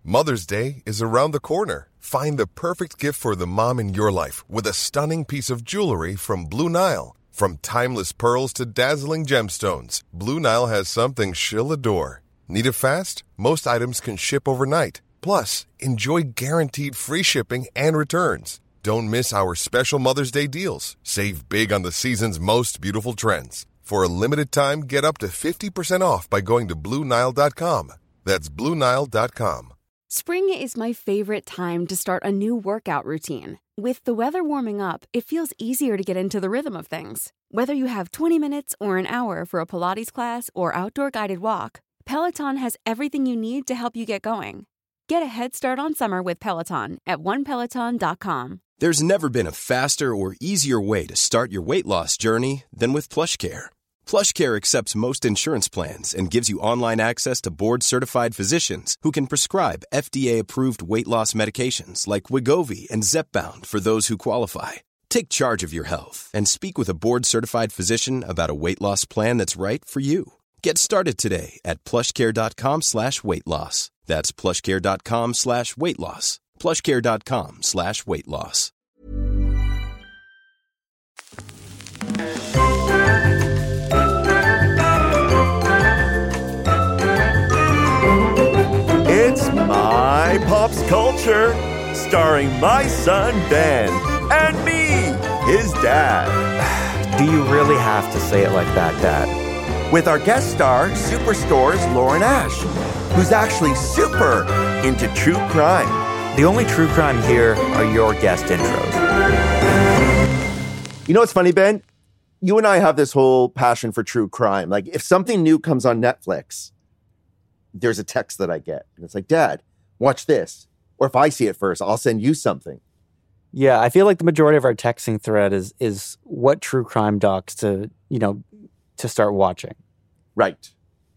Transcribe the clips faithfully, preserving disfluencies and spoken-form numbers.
Mother's Day is around the corner. Find the perfect gift for the mom in your life with a stunning piece of jewelry from Blue Nile. From timeless pearls to dazzling gemstones, Blue Nile has something she'll adore. Need it fast? Most items can ship overnight. Plus, enjoy guaranteed free shipping and returns. Don't miss our special Mother's Day deals. Save big on the season's most beautiful trends. For a limited time, get up to fifty percent off by going to Blue Nile dot com. That's Blue Nile dot com. Spring is my favorite time to start a new workout routine. With the weather warming up, it feels easier to get into the rhythm of things. Whether you have twenty minutes or an hour for a Pilates class or outdoor guided walk, Peloton has everything you need to help you get going. Get a head start on summer with Peloton at one peloton dot com. There's never been a faster or easier way to start your weight loss journey than with PlushCare. PlushCare accepts most insurance plans and gives you online access to board-certified physicians who can prescribe F D A-approved weight loss medications like Wegovy and Zepbound for those who qualify. Take charge of your health and speak with a board-certified physician about a weight loss plan that's right for you. Get started today at plushcare.com slash weight loss. That's plushcare.com slash weight loss. plushcare.com slash weight loss. It's My Pop's Culture, starring my son Ben and me, his dad. Do you really have to say it like that, Dad? With our guest star, Superstore's Lauren Ash, who's actually super into true crime. The only true crime here are your guest intros. You know what's funny, Ben? You and I have this whole passion for true crime. Like, if something new comes on Netflix, there's a text that I get. And it's like, Dad, watch this. Or if I see it first, I'll send you something. Yeah, I feel like the majority of our texting thread is is what true crime docs to, you know, to start watching. Right.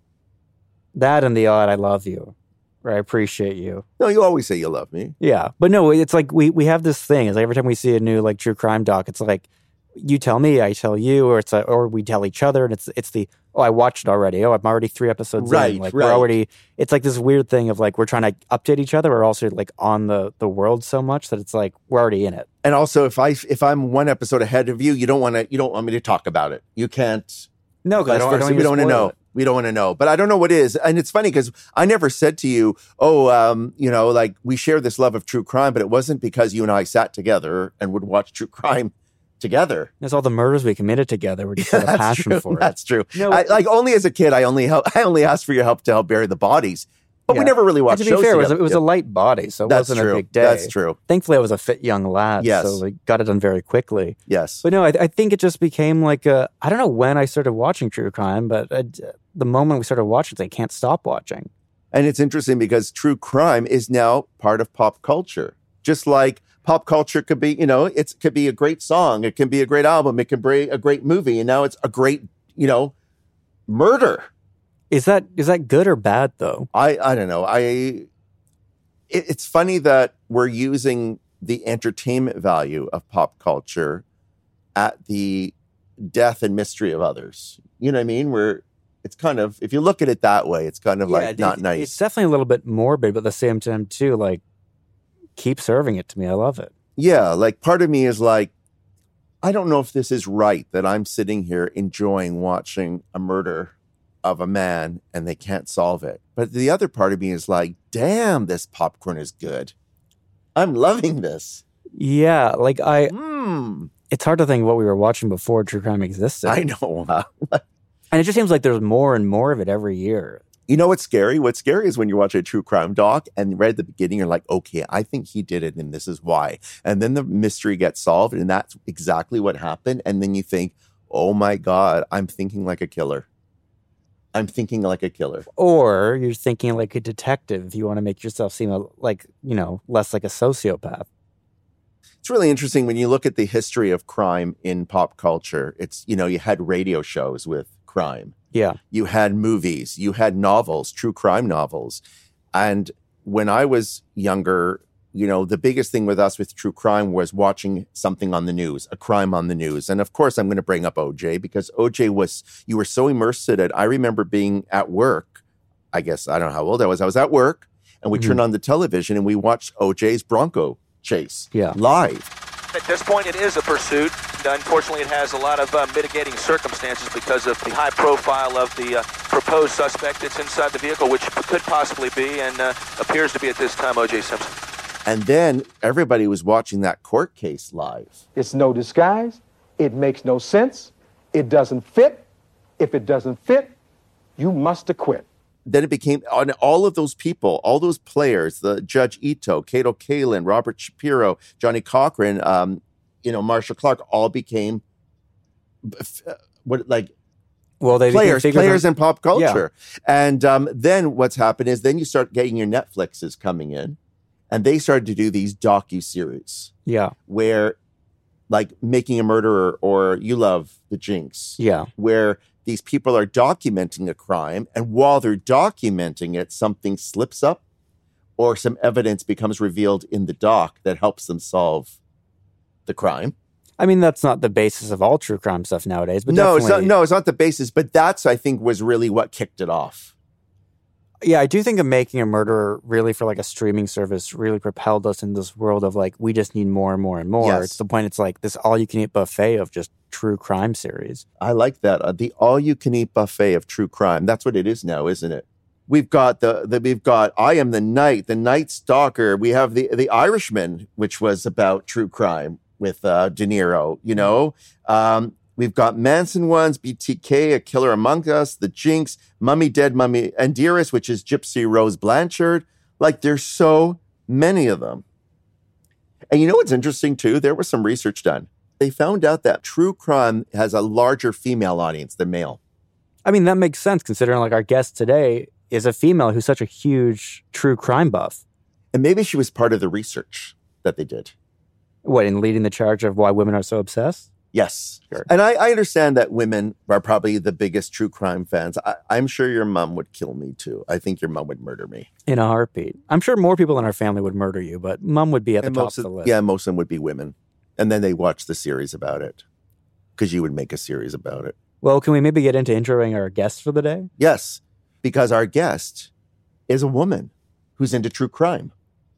That and the odd I love you. Or I appreciate you. No, you always say you love me. Yeah. But no, it's like we we have this thing. It's like every time we see a new like true crime doc, it's like you tell me, I tell you, or it's a, or we tell each other, and it's it's the oh, I watched it already. Oh, I'm already three episodes right, in. Like right. we're already. It's like this weird thing of like we're trying to update each other. We're also like on the the world so much that it's like we're already in it. And also, if I if I'm one episode ahead of you, you don't want to you don't want me to talk about it. You can't. No, because I don't, I don't we don't want to know. It. We don't want to know. But I don't know what is. And it's funny because I never said to you, oh, um, you know, like we share this love of true crime, but it wasn't because you and I sat together and would watch true crime together. There's all the murders we committed together. We just had a passion true. for it. That's true. No, I, like only as a kid, I only help, I only asked for your help to help bury the bodies. But yeah. we never really watched and to be shows fair, it was, a, together. it was yeah. a light body, so it That's wasn't true. a big day. That's true. Thankfully, I was a fit young lad, yes. so we got it done very quickly. Yes. But no, I, I think it just became like a, I don't know when I started watching true crime, but I, the moment we started watching it, I can't stop watching. And it's interesting because true crime is now part of pop culture. Just like pop culture could be, you know, it could be a great song. It can be a great album. It can be a great movie. And now it's a great, you know, murder. Is that is that good or bad, though? I, I don't know. I it, it's funny that we're using the entertainment value of pop culture at the death and mystery of others. You know what I mean? We're it's kind of, if you look at it that way, it's kind of yeah, like it, not it, nice. It's definitely a little bit morbid, but at the same time, too, like, keep serving it to me. I love it. Yeah, like part of me is like, I don't know if this is right that I'm sitting here enjoying watching a murder of a man and they can't solve it. But the other part of me is like, damn, this popcorn is good. I'm loving this. Yeah, like I, mm. it's hard to think what we were watching before true crime existed. I know. And it just seems like there's more and more of it every year. You know what's scary? What's scary is when you watch a true crime doc and right at the beginning, you're like, okay, I think he did it and this is why. And then the mystery gets solved and that's exactly what happened. And then you think, oh my God, I'm thinking like a killer. I'm thinking like a killer. Or you're thinking like a detective if you want to make yourself seem a, like, you know, less like a sociopath. It's really interesting when you look at the history of crime in pop culture. It's, you know, you had radio shows with crime. Yeah. You had movies, you had novels, true crime novels. And when I was younger, you know, the biggest thing with us with true crime was watching something on the news, a crime on the news. And of course, I'm going to bring up O J because O J was, you were so immersed in it. I remember being at work. I guess, I don't know how old I was. I was at work and we Mhm. turn on the television and we watch O J's Bronco chase Yeah. live. At this point, it is a pursuit. Unfortunately, it has a lot of uh, mitigating circumstances because of the high profile of the uh, proposed suspect that's inside the vehicle, which could possibly be and uh, appears to be at this time O J Simpson. And then everybody was watching that court case live. It's no disguise. It makes no sense. It doesn't fit. If it doesn't fit, you must acquit. Then it became on all of those people, all those players, the Judge Ito, Kato Kalin, Robert Shapiro, Johnny Cochran, um, you know, Marshall Clark, all became uh, what like Well, they players, they players out- in pop culture. And um, then what's happened is then you start getting your Netflixes coming in, and they started to do these docu-series Yeah. where, like, Making a Murderer or You Love the Jinx, Yeah. where these people are documenting a crime, and while they're documenting it, something slips up or some evidence becomes revealed in the doc that helps them solve the crime. I mean, that's not the basis of all true crime stuff nowadays, but no, it's definitely, not, no, it's not the basis, but that's, I think, was really what kicked it off. yeah, I do think of Making a Murderer really for like a streaming service really propelled us in this world of like, we just need more and more and more. Yes. It's the point, it's like this all you can eat buffet of just true crime series. I like that. Uh, the all-you-can-eat buffet of true crime. That's what it is now, isn't it? We've got the, the we've got I Am the Night, the Night Stalker. We have the the Irishman, which was about true crime with uh, De Niro. You know, um, we've got Manson ones, B T K, A Killer Among Us, The Jinx, Mummy Dead, Mummy and Dearest, which is Gypsy Rose Blanchard. Like, there's so many of them. And you know what's interesting too? There was some research done. They found out that true crime has a larger female audience than male. I mean, that makes sense considering like our guest today is a female who's such a huge true crime buff. And maybe she was part of the research that they did. What, in leading the charge of why women are so obsessed? Yes. Sure. And I, I understand that women are probably the biggest true crime fans. I, I'm sure your mom would kill me too. I think your mom would murder me. In a heartbeat. I'm sure more people in our family would murder you, but mom would be at the And top most of the of, list. yeah, most of them would be women. And then they watch the series about it because you would make a series about it. Well, can we maybe get into introing our guest for the day? Yes, because our guest is a woman who's into true crime.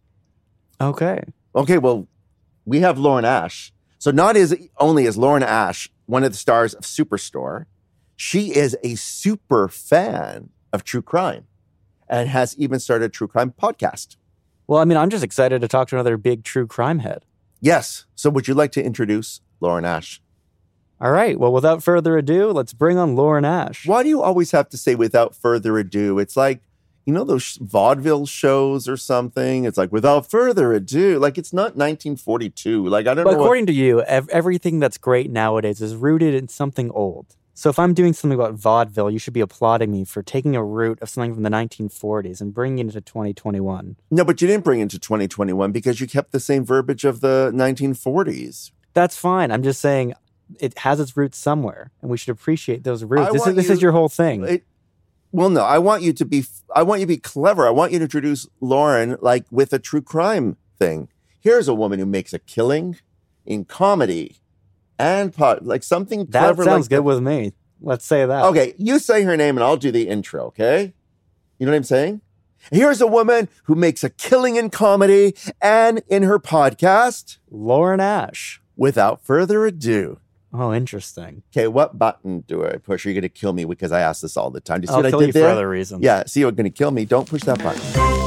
Okay. Okay, well, we have Lauren Ash. So not as only is Lauren Ash one of the stars of Superstore, she is a super fan of true crime and has even started a true crime podcast. Well, I mean, I'm just excited to talk to another big true crime head. Yes. So would you like to introduce Lauren Ash? All right. Well, without further ado, let's bring on Lauren Ash. Why do you always have to say without further ado? It's like, you know, those vaudeville shows or something. It's like, without further ado, like it's not nineteen forty-two. Like, I don't But know. according what... to you, ev- everything that's great nowadays is rooted in something old. So if I'm doing something about vaudeville, you should be applauding me for taking a root of something from the nineteen forties and bringing it to twenty twenty-one. No, but you didn't bring it to twenty twenty-one because you kept the same verbiage of the nineteen forties. That's fine. I'm just saying it has its roots somewhere, and we should appreciate those roots. I This is want this you- is your whole thing. It, well, no, I want you to be, I want you to be clever. I want you to introduce Lauren like with a true crime thing. Here's a woman who makes a killing in comedy and pot, like something that clever. sounds like good that. with me. Let's say that. Okay, you say her name and I'll do the intro, okay? You know what I'm saying? Here's a woman who makes a killing in comedy and in her podcast. Lauren Ash. Without further ado. Oh, interesting. Okay, what button do I push? Are you going to kill me because I ask this all the time? Do you see I'll what kill I did you there? for other reasons. Yeah, see you're going to kill me. Don't push that button.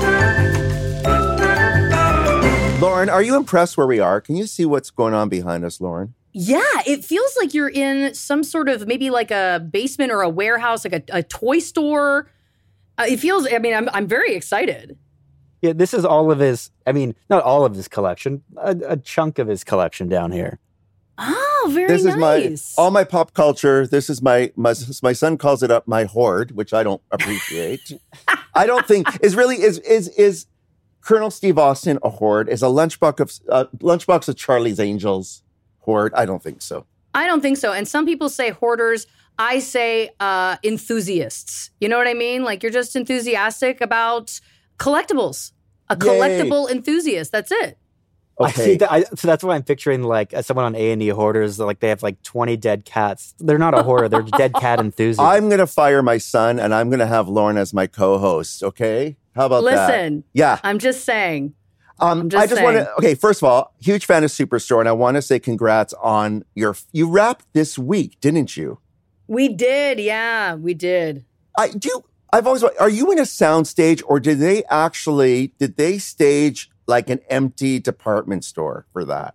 Lauren, are you impressed where we are? Can you see what's going on behind us, Lauren? Yeah, it feels like you're in some sort of maybe like a basement or a warehouse, like a, a toy store. Uh, it feels, I mean, I'm I'm very excited. Yeah, this is all of his, I mean, not all of his collection, a, a chunk of his collection down here. Oh, very This is nice. my all my pop culture. This is my my my son calls it up my hoard, which I don't appreciate. I don't think is really is is is Colonel Steve Austin a hoard? Is a lunchbox of uh, lunchbox of Charlie's Angels hoard? I don't think so. I don't think so. And some people say hoarders. I say uh, enthusiasts. You know what I mean? Like you're just enthusiastic about collectibles. A Yay. collectible enthusiast. That's it. I see Okay. that, I, so that's why I'm picturing like uh, someone on A and E Hoarders, like they have like twenty dead cats. They're not a hoarder, they're dead cat enthusiasts. I'm going to fire my son and I'm going to have Lauren as my co-host, okay? How about that? Listen, Yeah. I'm just saying. Um, I'm just I just saying. want to, okay, first of all, huge fan of Superstore, and I want to say congrats on your, you wrapped this week, didn't you? We did, yeah, we did. I do, I've always, are you in a soundstage, or did they actually, did they stage like an empty department store for that?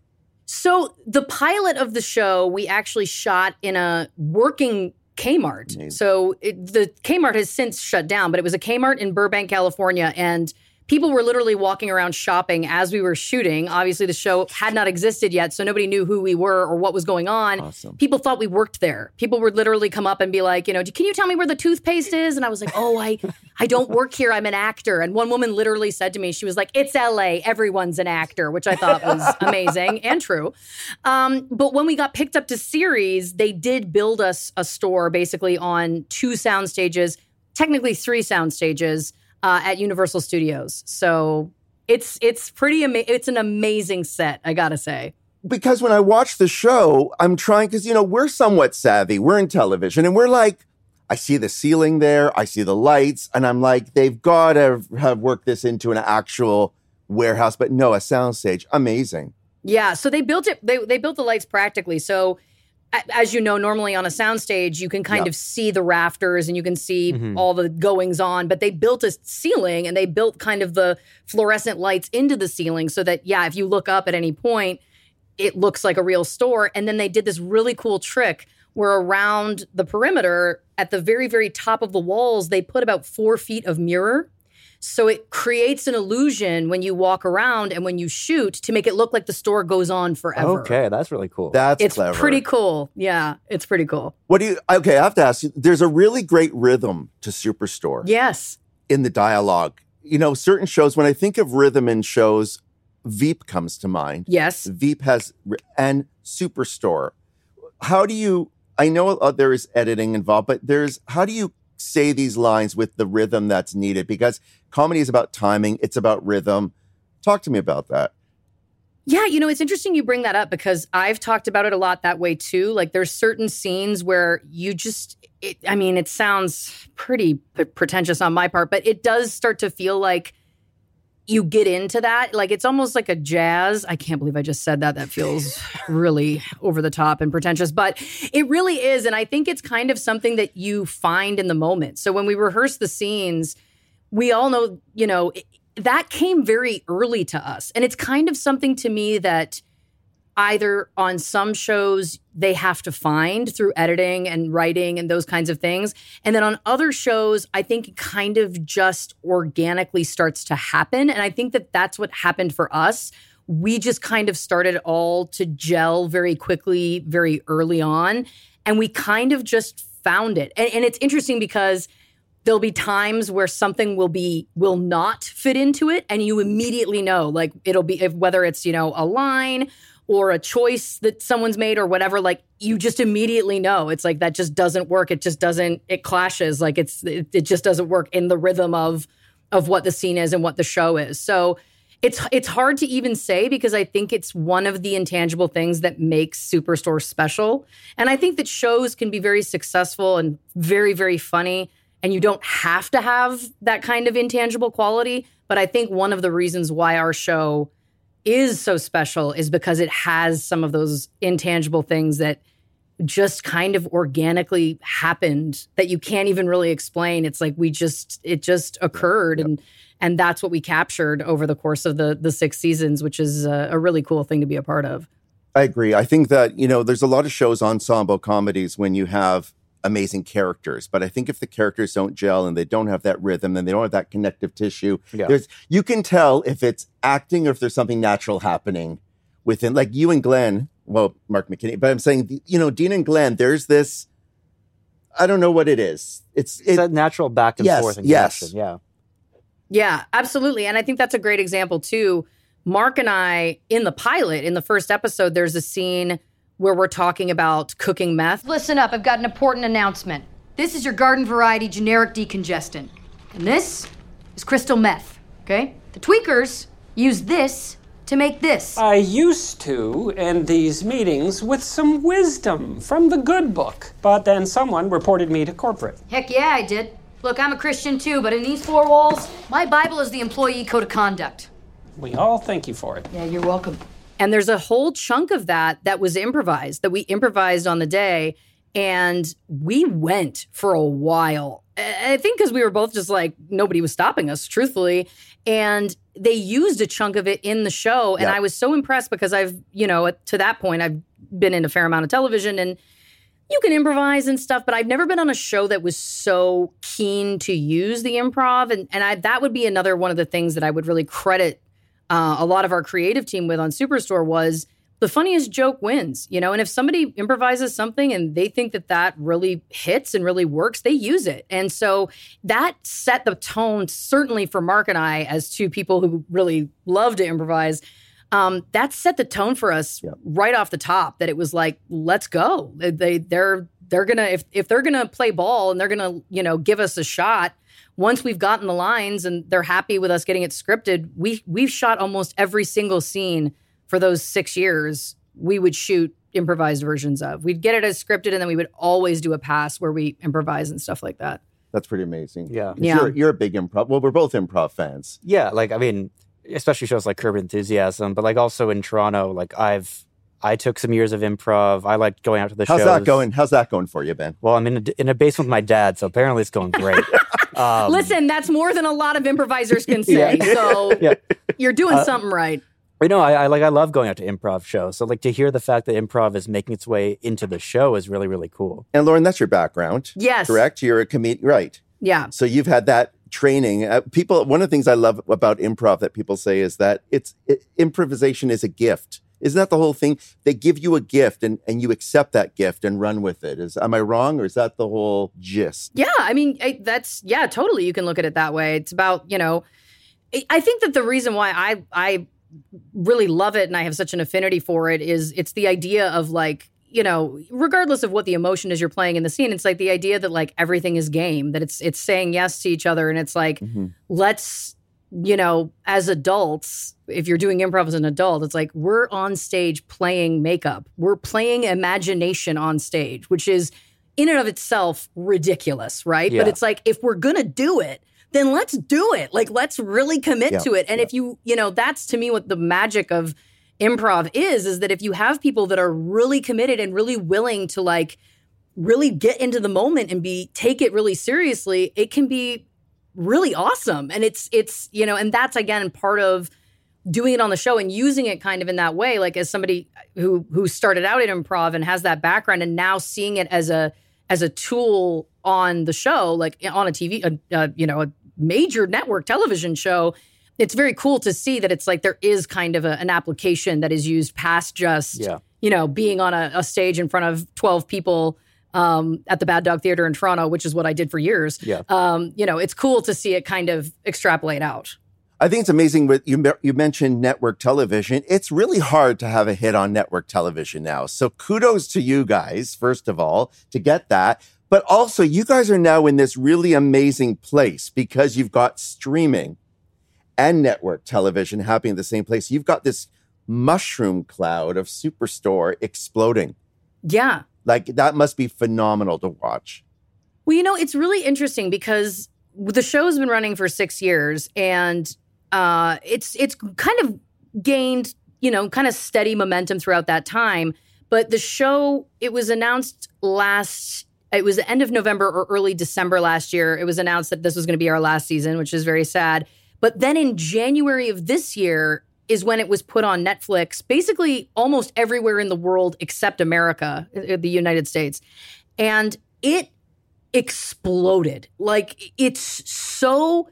So the pilot of the show, we actually shot in a working Kmart. Amazing. So it, the Kmart has since shut down, but it was a Kmart in Burbank, California, and people were literally walking around shopping as we were shooting. Obviously, the show had not existed yet, so nobody knew who we were or what was going on. Awesome. People thought we worked there. People would literally come up and be like, you know, can you tell me where the toothpaste is? And I was like, oh, I, I don't work here. I'm an actor. And one woman literally said to me, she was like, it's L A. Everyone's an actor, which I thought was amazing and true. Um, but when we got picked up to series, they did build us a store basically on two sound stages, technically three sound stages, Uh, at Universal Studios. So it's it's pretty ama- it's an amazing set, I gotta say. Because when I watch the show, I'm trying, because, you know, we're somewhat savvy. We're in television, and we're like, I see the ceiling there, I see the lights, and I'm like, they've got to have worked this into an actual warehouse. But no, a soundstage. Amazing. Yeah, so they built it, they, they built the lights practically. So as you know, normally on a soundstage, you can kind Yeah. of see the rafters and you can see Mhm. all the goings on, but they built a ceiling and they built kind of the fluorescent lights into the ceiling so that, yeah, if you look up at any point, it looks like a real store. And then they did this really cool trick where around the perimeter, at the very, very top of the walls, they put about four feet of mirror. So it creates an illusion when you walk around and when you shoot to make it look like the store goes on forever. Okay, that's really cool. That's It's clever. pretty cool. Yeah, it's pretty cool. What do you, okay, I have to ask you, there's a really great rhythm to Superstore Yes. in the dialogue. You know, certain shows, when I think of rhythm in shows, Veep comes to mind. Yes. Veep has, and Superstore. How do you, I know uh, there is editing involved, but there's, how do you say these lines with the rhythm that's needed? Because comedy is about timing, it's about rhythm. Talk to me about that. Yeah, you know, it's interesting you bring that up because I've talked about it a lot that way too. Like there's certain scenes where you just, it, I mean, it sounds pretty p- pretentious on my part, but it does start to feel like you get into that. Like it's almost like a jazz. I can't believe I just said that. That feels really over the top and pretentious, but it really is. And I think it's kind of something that you find in the moment. So when we rehearse the scenes, we all know, you know, it, that came very early to us. And it's kind of something to me that either on some shows they have to find through editing and writing and those kinds of things. And then on other shows, I think it kind of just organically starts to happen. And I think that that's what happened for us. We just kind of started all to gel very quickly, very early on. And we kind of just found it. And, and it's interesting because there'll be times where something will be, will not fit into it. And you immediately know, like it'll be, if, whether it's, you know, a line or a choice that someone's made or whatever, like you just immediately know. It's like, that just doesn't work. It just doesn't, it clashes. Like it's, it, it just doesn't work in the rhythm of, of what the scene is and what the show is. So it's, it's hard to even say because I think it's one of the intangible things that makes Superstore special. And I think that shows can be very successful and very, very funny. And you don't have to have that kind of intangible quality. But I think one of the reasons why our show is so special is because it has some of those intangible things that just kind of organically happened that you can't even really explain. It's like we just, it just occurred. Yep. And and that's what we captured over the course of the, the six seasons, which is a, a really cool thing to be a part of. I agree. I think that, you know, there's a lot of shows, ensemble comedies, when you have amazing characters. But I think if the characters don't gel and they don't have that rhythm and they don't have that connective tissue, Yeah. there's you can tell if it's acting or if there's something natural happening within, like you and Glenn, well, Mark McKinney, but I'm saying, you know, Dean and Glenn, there's this, I don't know what it is. It's, It's it, that natural back and Yes, forth and yes. connection. Yeah. Yeah, absolutely. And I think that's a great example too. Mark and I, in the pilot, in the first episode, there's a scene where we're talking about cooking meth. Listen up, I've got an important announcement. This is your garden variety generic decongestant. And this is crystal meth, okay? The tweakers use this to make this. I used to end these meetings with some wisdom from the good book, but then someone reported me to corporate. Heck yeah, I did. Look, I'm a Christian too, but in these four walls, my Bible is the employee code of conduct. We all thank you for it. Yeah, you're welcome. And there's a whole chunk of that that was improvised, that we improvised on the day. And we went for a while. I think because we were both just like, nobody was stopping us, truthfully. And they used a chunk of it in the show. And Yep. I was so impressed because I've, you know, to that point, I've been in a fair amount of television and you can improvise and stuff, but I've never been on a show that was so keen to use the improv. And, and I, that would be another one of the things that I would really credit uh, a lot of our creative team with on Superstore was the funniest joke wins, you know, and if somebody improvises something and they think that that really hits and really works, they use it. And so that set the tone, certainly for Mark and I, as two people who really love to improvise. Um, that set the tone for us Yep. right off the top, that it was like, let's go. They, they they're they're gonna if if they're gonna play ball and they're gonna, you know, give us a shot. Once we've gotten the lines and they're happy with us getting it scripted, we we've shot almost every single scene for those six years. We would shoot improvised versions of. We'd get it as scripted, and then we would always do a pass where we improvise and stuff like that. That's pretty amazing. Yeah. Yeah. You're, you're a big improv. Well, we're both improv fans. Yeah, like I mean, especially shows like Curb Enthusiasm, but like also in Toronto, like I've I took some years of improv. I liked going out to the How's shows. that going? How's that going for you, Ben? Well, I'm in a, in a basement with my dad, so apparently it's going great. Um, Listen, that's more than a lot of improvisers can say. Yeah. So Yeah. you're doing Uh, something right. You know, I, I like I love going out to improv shows. So like to hear the fact that improv is making its way into the show is really, really cool. And Lauren, that's your background. Yes. Correct? You're a comedian, right? Yeah. So you've had that training. Uh, people, one of the things I love about improv that people say is that it's it, improvisation is a gift. Isn't that the whole thing? They give you a gift and, and you accept that gift and run with it. Is am I wrong, or is that the whole gist? Yeah, I mean, I, that's, yeah, totally. You can look at it that way. It's about, you know, I- I think that the reason why I, I really love it and I have such an affinity for it is it's the idea of like, you know, regardless of what the emotion is you're playing in the scene, it's like the idea that like everything is game, that it's, it's saying yes to each other. And it's like, Mm-hmm. let's, you know, as adults, if you're doing improv as an adult, it's like we're on stage playing makeup. We're playing imagination on stage, which is in and of itself ridiculous, right? Yeah. But it's like, if we're going to do it, then let's do it. Like, let's really commit Yeah, to it. And yeah. if you, you know, that's to me what the magic of improv is, is that if you have people that are really committed and really willing to like really get into the moment and be, take it really seriously, it can be really awesome. And it's, it's, you know, and that's again, part of doing it on the show and using it kind of in that way, like as somebody who, who started out in improv and has that background and now seeing it as a, as a tool on the show, like on a T V, a, uh, you know, a major network television show, it's very cool to see that it's like there is kind of a, an application that is used past just, Yeah. you know, being on a, a stage in front of twelve people um, at the Bad Dog Theater in Toronto, which is what I did for years. Yeah. Um, you know, it's cool to see it kind of extrapolate out. I think it's amazing with you. You mentioned network television. It's really hard to have a hit on network television now. So kudos to you guys, first of all, to get that. But also, you guys are now in this really amazing place because you've got streaming and network television happening at the same place. You've got this mushroom cloud of Superstore exploding. Yeah. Like, that must be phenomenal to watch. Well, you know, it's really interesting because the show's been running for six years and uh, it's it's kind of gained, you know, kind of steady momentum throughout that time. But the show, it was announced last, it was the end of November or early December last year. It was announced that this was going to be our last season, which is very sad. But then in January of this year is when it was put on Netflix, basically almost everywhere in the world except America, the United States. And it exploded. Like, it's so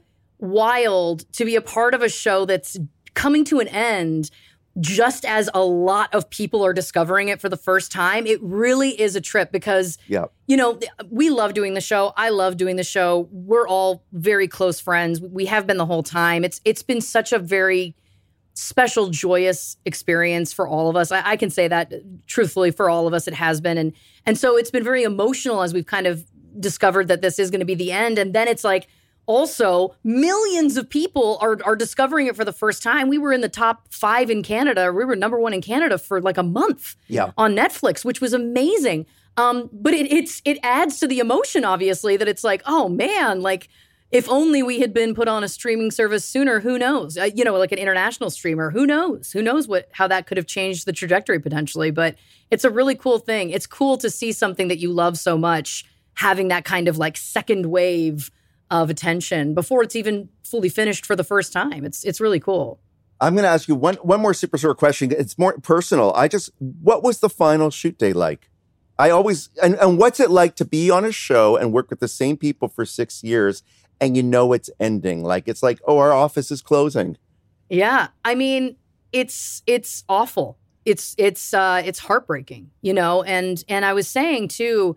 wild to be a part of a show that's coming to an end just as a lot of people are discovering it for the first time. It really is a trip because, Yeah. you know, we love doing the show. I love doing the show. We're all very close friends. We have been the whole time. It's It's been such a very special, joyous experience for all of us. I, I can say that truthfully for all of us, it has been. And, and so it's been very emotional as we've kind of discovered that this is going to be the end. And then it's like, also, millions of people are, are discovering it for the first time. We were in the top five in Canada. We were number one in Canada for like a month Yeah. on Netflix, which was amazing. Um, but it, it's it adds to the emotion, obviously, that it's like, oh man, like if only we had been put on a streaming service sooner, who knows? Uh, you know, like an international streamer, who knows? Who knows what how that could have changed the trajectory potentially? But it's a really cool thing. It's cool to see something that you love so much having that kind of like second wave of attention before it's even fully finished for the first time. It's it's really cool. I'm going to ask you one one more super short question. It's more personal. I just, what was the final shoot day like? I always, and, and what's it like to be on a show and work with the same people for six years and you know it's ending? Like, it's like, oh, our office is closing. Yeah. I mean, it's, it's awful. It's, it's, uh, it's heartbreaking, you know? And, and I was saying too,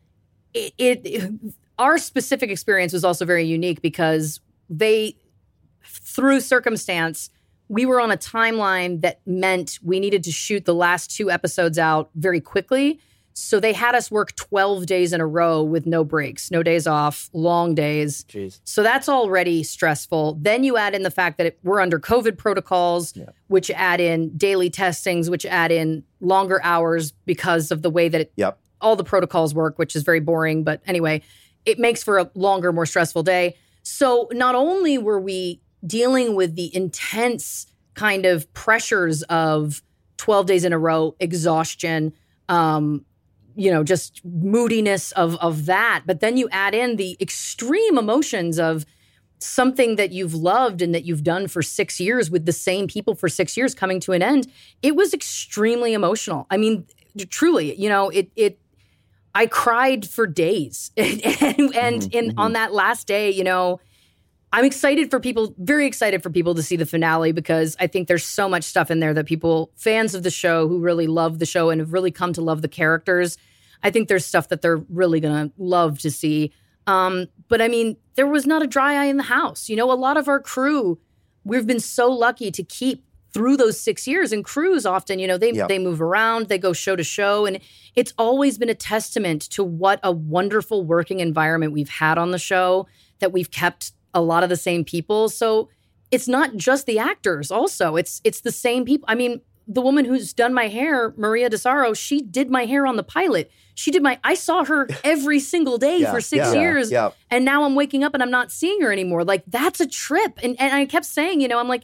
it, it, our specific experience was also very unique because they, through circumstance, we were on a timeline that meant we needed to shoot the last two episodes out very quickly. So they had us work twelve days in a row with no breaks, no days off, long days. Jeez. So that's already stressful. Then you add in the fact that it, we're under COVID protocols, yeah. which add in daily testings, which add in longer hours because of the way that it, yep. all the protocols work, which is very boring. But anyway, it makes for a longer, more stressful day. So not only were we dealing with the intense kind of pressures of twelve days in a row, exhaustion, um, you know, just moodiness of of that. But then you add in the extreme emotions of something that you've loved and that you've done for six years with the same people for six years coming to an end. It was extremely emotional. I mean, truly, you know, it it. I cried for days, and and, and mm-hmm. in, on that last day, you know. I'm excited for people, very excited for people to see the finale because I think there's so much stuff in there that people, fans of the show who really love the show and have really come to love the characters, I think there's stuff that they're really going to love to see. Um, but I mean, there was not a dry eye in the house. You know, a lot of our crew, we've been so lucky to keep through those six years. And crews often, you know, they yep. they move around, they go show to show. And it's always been a testament to what a wonderful working environment we've had on the show, that we've kept a lot of the same people. So it's not just the actors also. It's it's the same people. I mean, the woman who's done my hair, Maria DeSaro, she did my hair on the pilot. She did my, I saw her every single day yeah, for six yeah, years. Yeah. And now I'm waking up and I'm not seeing her anymore. Like, that's a trip. And and I kept saying, you know, I'm like,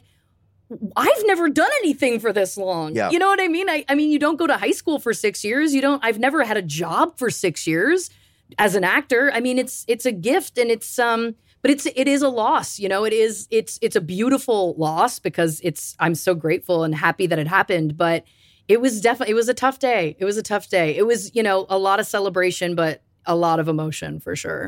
I've never done anything for this long. Yeah. You know what I mean? I, I mean, you don't go to high school for six years. You don't, I've never had a job for six years as an actor. I mean, it's it's a gift and it's, um, But it's it is a loss, you know. It is it's it's a beautiful loss because it's I'm so grateful and happy that it happened. But it was definitely it was a tough day. It was a tough day. It was, you know, a lot of celebration, but a lot of emotion for sure.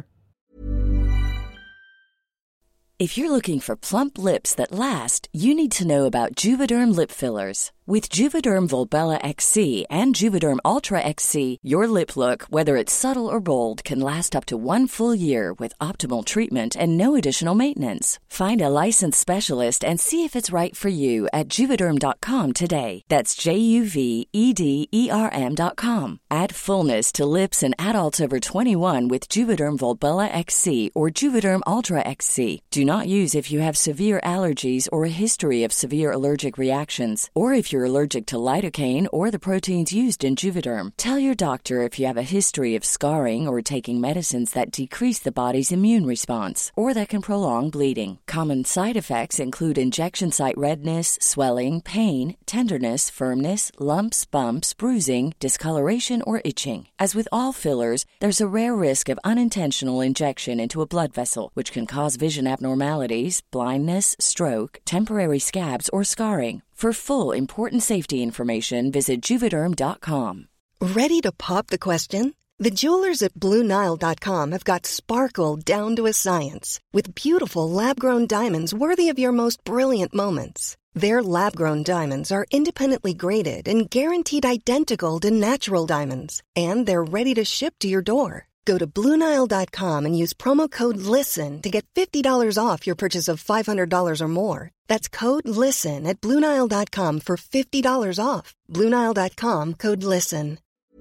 If you're looking for plump lips that last, you need to know about Juvederm lip fillers. With Juvederm Volbella X C and Juvederm Ultra X C, your lip look, whether it's subtle or bold, can last up to one full year with optimal treatment and no additional maintenance. Find a licensed specialist and see if it's right for you at Juvederm dot com today. That's J U V E D E R M dot com. Add fullness to lips in adults over twenty-one with Juvederm Volbella X C or Juvederm Ultra X C. Do not use if you have severe allergies or a history of severe allergic reactions, or if you're allergic to lidocaine or the proteins used in Juvederm. Tell your doctor if you have a history of scarring or taking medicines that decrease the body's immune response or that can prolong bleeding. Common side effects include injection site redness, swelling, pain, tenderness, firmness, lumps, bumps, bruising, discoloration, or itching. As with all fillers, there's a rare risk of unintentional injection into a blood vessel, which can cause vision abnormalities, blindness, stroke, temporary scabs, or scarring. For full, important safety information, visit Juvederm dot com. Ready to pop the question? The jewelers at Blue Nile dot com have got sparkle down to a science with beautiful lab-grown diamonds worthy of your most brilliant moments. Their lab-grown diamonds are independently graded and guaranteed identical to natural diamonds, and they're ready to ship to your door. Go to Blue Nile dot com and use promo code LISTEN to get fifty dollars off your purchase of five hundred dollars or more. That's code LISTEN at Blue Nile dot com for fifty dollars off. Blue Nile dot com, code LISTEN.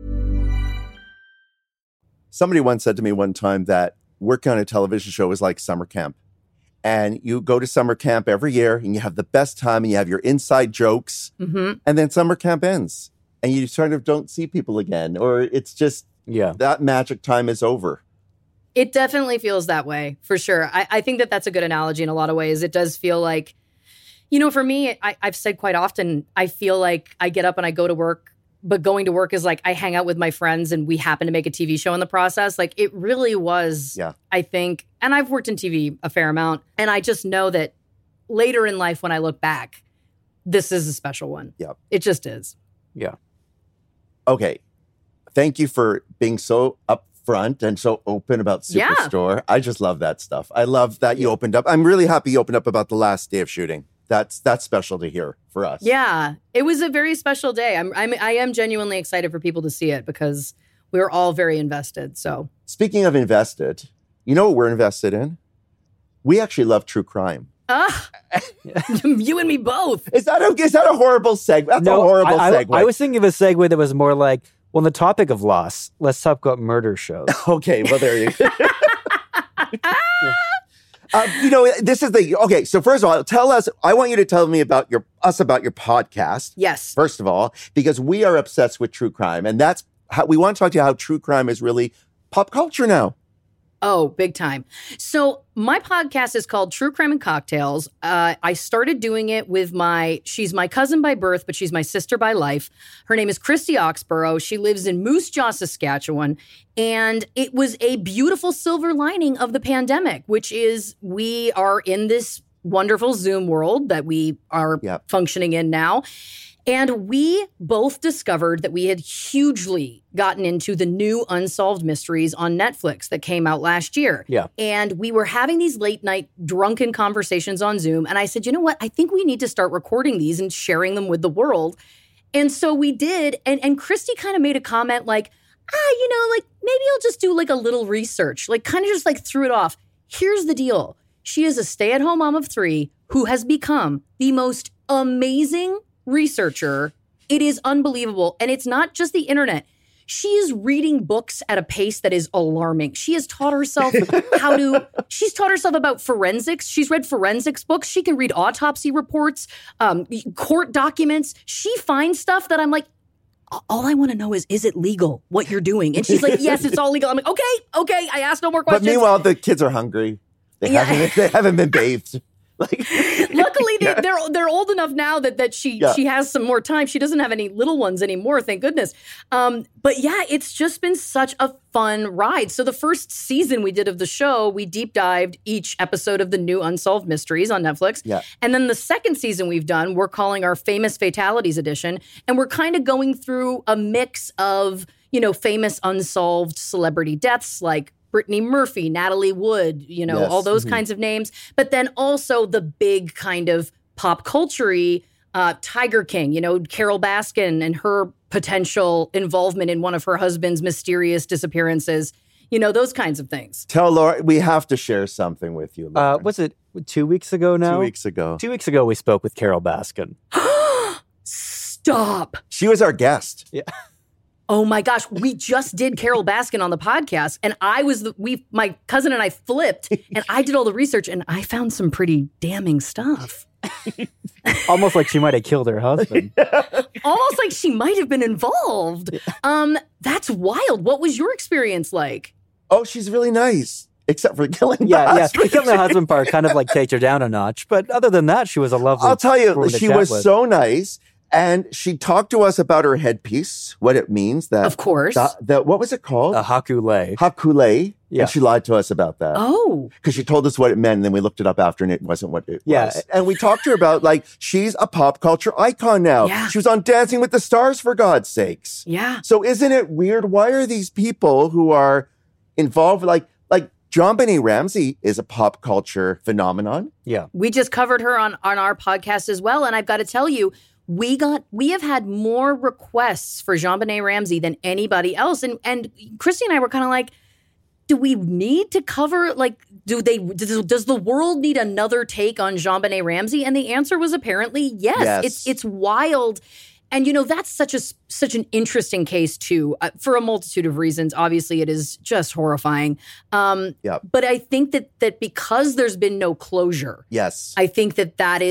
Somebody once said to me one time that working on a television show is like summer camp. And you go to summer camp every year and you have the best time and you have your inside jokes. Mm-hmm. And then summer camp ends and you sort of don't see people again. Or it's just, Yeah. That magic time is over. It definitely feels that way, for sure. I, I think that that's a good analogy in a lot of ways. It does feel like, you know, for me, I, I've said quite often, I feel like I get up and I go to work, but going to work is like I hang out with my friends and we happen to make a T V show in the process. Like it really was, yeah. I think, and I've worked in T V a fair amount, and I just know that later in life when I look back, this is a special one. Yeah. It just is. Yeah. Okay. Thank you for being so upfront and so open about Superstore. Yeah. I just love that stuff. I love that you opened up. I'm really happy you opened up about the last day of shooting. That's that's special to hear for us. Yeah, it was a very special day. I'm, I'm I am genuinely excited for people to see it because we were all very invested. So speaking of invested, you know what we're invested in? We actually love true crime. Ah, you and me both. Is that a is that a horrible segue? That's no, a horrible I, I, segue. I was thinking of a segue that was more like, well, on the topic of loss, let's talk about murder shows. Okay, well there you go. Uh, you know, this is the, okay, so first of all, tell us, I want you to tell me about your, us about your podcast. Yes. First of all, because we are obsessed with true crime. And that's how, we want to talk to you how true crime is really pop culture now. Oh, big time. So my podcast is called True Crime and Cocktails. Uh, I started doing it with my, she's my cousin by birth, but she's my sister by life. Her name is Christy Oxborough. She lives in Moose Jaw, Saskatchewan. And it was a beautiful silver lining of the pandemic, which is we are in this wonderful Zoom world that we are yep. functioning in now. And we both discovered that we had hugely gotten into the new Unsolved Mysteries on Netflix that came out last year. Yeah. And we were having these late night drunken conversations on Zoom. And I said, you know what? I think we need to start recording these and sharing them with the world. And so we did. And, and Christy kind of made a comment like, ah, you know, like maybe I'll just do like a little research, like kind of just like threw it off. Here's the deal. She is a stay-at-home mom of three who has become the most amazing researcher. It is unbelievable. And it's not just the internet. She is reading books at a pace that is alarming. She has taught herself how to, she's taught herself about forensics. She's read forensics books. She can read autopsy reports, um, court documents. She finds stuff that I'm like, all I want to know is, is it legal what you're doing? And she's like, yes, it's all legal. I'm like, okay, okay. I asked no more questions. But meanwhile, the kids are hungry. They, yeah. haven't, they haven't been bathed. Like, luckily, they, yeah. they're they're old enough now that that she yeah. she has some more time. She doesn't have any little ones anymore, thank goodness. Um, but yeah, it's just been such a fun ride. So the first season we did of the show, we deep dived each episode of the new Unsolved Mysteries on Netflix. Yeah. And then the second season we've done, we're calling our Famous Fatalities edition, and we're kind of going through a mix of, you know, famous unsolved celebrity deaths like Brittany Murphy, Natalie Wood, you know, yes. all those mm-hmm. kinds of names. But then also the big kind of pop culture-y uh, Tiger King, you know, Carol Baskin and her potential involvement in one of her husband's mysterious disappearances, you know, those kinds of things. Tell Laura, we have to share something with you, Laura. Uh, was it two weeks ago now? Two weeks ago. Two weeks ago, we spoke with Carol Baskin. Stop. She was our guest. Yeah. Oh my gosh, we just did Carol Baskin on the podcast, and I was the, we my cousin and I flipped, and I did all the research, and I found some pretty damning stuff. Almost like she might have killed her husband. Almost like she might have been involved. Um, that's wild. What was your experience like? Oh, she's really nice, except for killing the yeah, husband. Yeah, the killing the husband part kind of like takes her down a notch, but other than that, she was a lovely. I'll tell you, woman to she chat was with. so nice. And she talked to us about her headpiece, what it means. That Of course. The, the, what was it called? A hakule. Hakule. Yeah. And she lied to us about that. Oh. Because she told us what it meant, and then we looked it up after, and it wasn't what it Yeah. was. And we talked to her about, like, she's a pop culture icon now. Yeah. She was on Dancing with the Stars, for God's sakes. Yeah. So isn't it weird? Why are these people who are involved, like, like JonBenet Ramsey is a pop culture phenomenon? Yeah. We just covered her on, on our podcast as well, and I've got to tell you, We got, we have had more requests for JonBenet Ramsey than anybody else. And, and Christy and I were kind of like, do we need to cover, like, do they, does, does the world need another take on JonBenet Ramsey? And the answer was apparently yes. Yes. It's, it's wild. And, you know, that's such a, such an interesting case too, uh, for a multitude of reasons. Obviously it is just horrifying. Um, Yep. But I think that, that because there's been no closure, Yes. I think that that is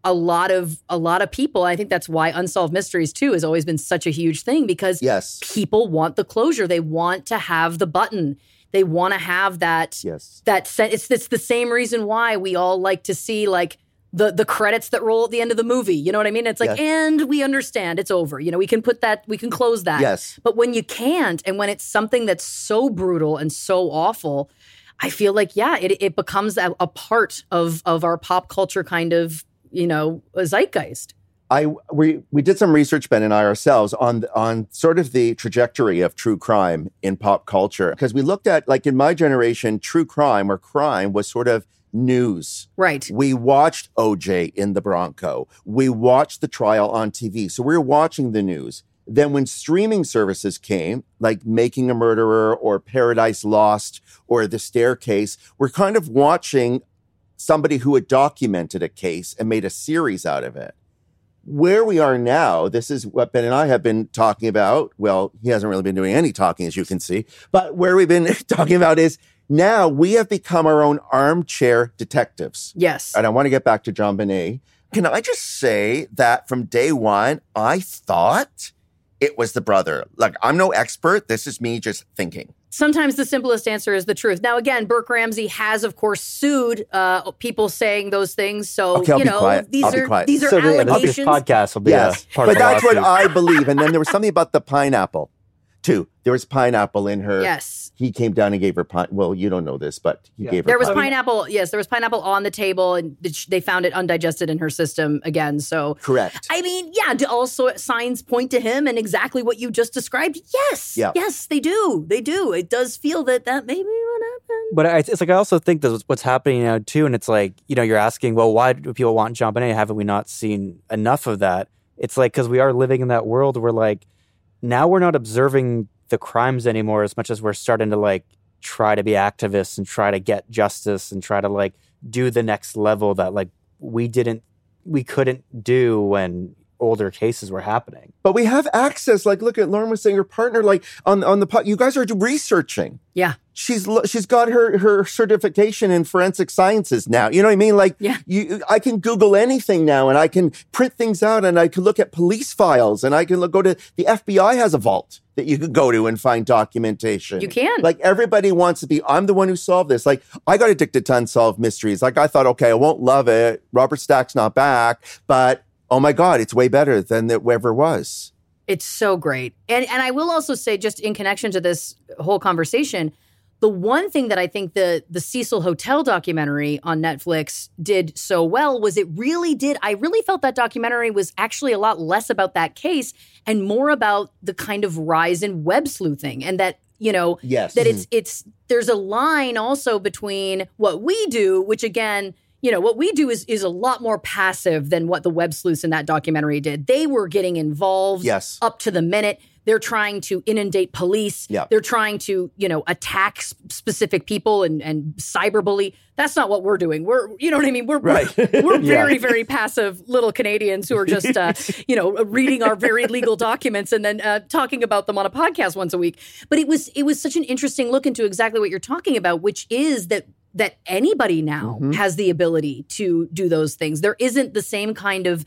a lot of a lot of people, I think that's why Unsolved Mysteries too has always been such a huge thing, because yes. people want the closure. They want to have the button. They want to have that. Yes. That se- it's it's the same reason why we all like to see like the the credits that roll at the end of the movie. You know what I mean? It's like, yes. and we understand it's over. You know, we can put that, we can close that. Yes. But when you can't, and when it's something that's so brutal and so awful, I feel like, yeah, it it becomes a, a part of of our pop culture kind of, you know, zeitgeist. I we we did some research, Ben and I ourselves, on on sort of the trajectory of true crime in pop culture, because we looked at, like, in my generation, true crime or crime was sort of news. Right. We watched O J in the Bronco. We watched the trial on T V. So we were watching the news. Then when streaming services came, like Making a Murderer or Paradise Lost or The Staircase, we're kind of watching somebody who had documented a case and made a series out of it. Where we are now, this is what Ben and I have been talking about. Well, he hasn't really been doing any talking, as you can see. But where we've been talking about is now we have become our own armchair detectives. Yes. And I want to get back to JonBenét. Can I just say that from day one, I thought it was the brother. Like, I'm no expert. This is me just thinking. Sometimes the simplest answer is the truth. Now, again, Burke Ramsey has, of course, sued uh, people saying those things. So, okay, I'll you be know, quiet. these I'll are be quiet. these are So the- allegations. this podcast will be Yes, a part but of the that's what lawsuit. I believe. And then there was something about the pineapple, too. There was pineapple in her. Yes. He came down and gave her pine. Well, you don't know this, but he Yeah. gave her There was pineapple. pineapple. Yes, there was pineapple on the table, and they found it undigested in her system again. So, Correct. I mean, yeah, do also signs point to him and exactly what you just described? Yes. Yeah. Yes, they do. They do. It does feel that that may be what happened. But I, it's like I also think that's what's happening now too, and it's like, you know, you're asking, well, why do people want JonBenét? Haven't we not seen enough of that? It's like, because we are living in that world where, like, now we're not observing the crimes anymore as much as we're starting to, like, try to be activists and try to get justice and try to, like, do the next level that, like, we didn't, we couldn't do when older cases were happening. But we have access. Like, look at Lauren was saying, her partner, like, on on the pod, you guys are researching. Yeah. She's she's got her her certification in forensic sciences now. You know what I mean? Like, Yeah. you, I can Google anything now, and I can print things out, and I can look at police files, and I can look, go to the F B I has a vault that you could go to and find documentation. You can. Like, everybody wants to be. I'm the one who solved this. Like, I got addicted to Unsolved Mysteries. Like, I thought, okay, I won't love it. Robert Stack's not back, but oh my God, it's way better than it ever was. It's so great. And and I will also say, just in connection to this whole conversation, the one thing that I think the the Cecil Hotel documentary on Netflix did so well was it really did, I really felt that documentary was actually a lot less about that case and more about the kind of rise in web sleuthing, and that, you know, Yes. that it's it's there's a line also between what we do, which again, you know, what we do is is a lot more passive than what the web sleuths in that documentary did. They were getting involved Yes. up to the minute. They're trying to inundate police. Yeah. They're trying to, you know, attack s- specific people and, and cyberbully. That's not what we're doing. We're, you know what I mean? We're, Right. we're, we're Yeah. very, very passive little Canadians who are just, uh, you know, reading our very legal documents and then uh, talking about them on a podcast once a week. But it was, it was such an interesting look into exactly what you're talking about, which is that that anybody now Mm-hmm. has the ability to do those things. There isn't the same kind of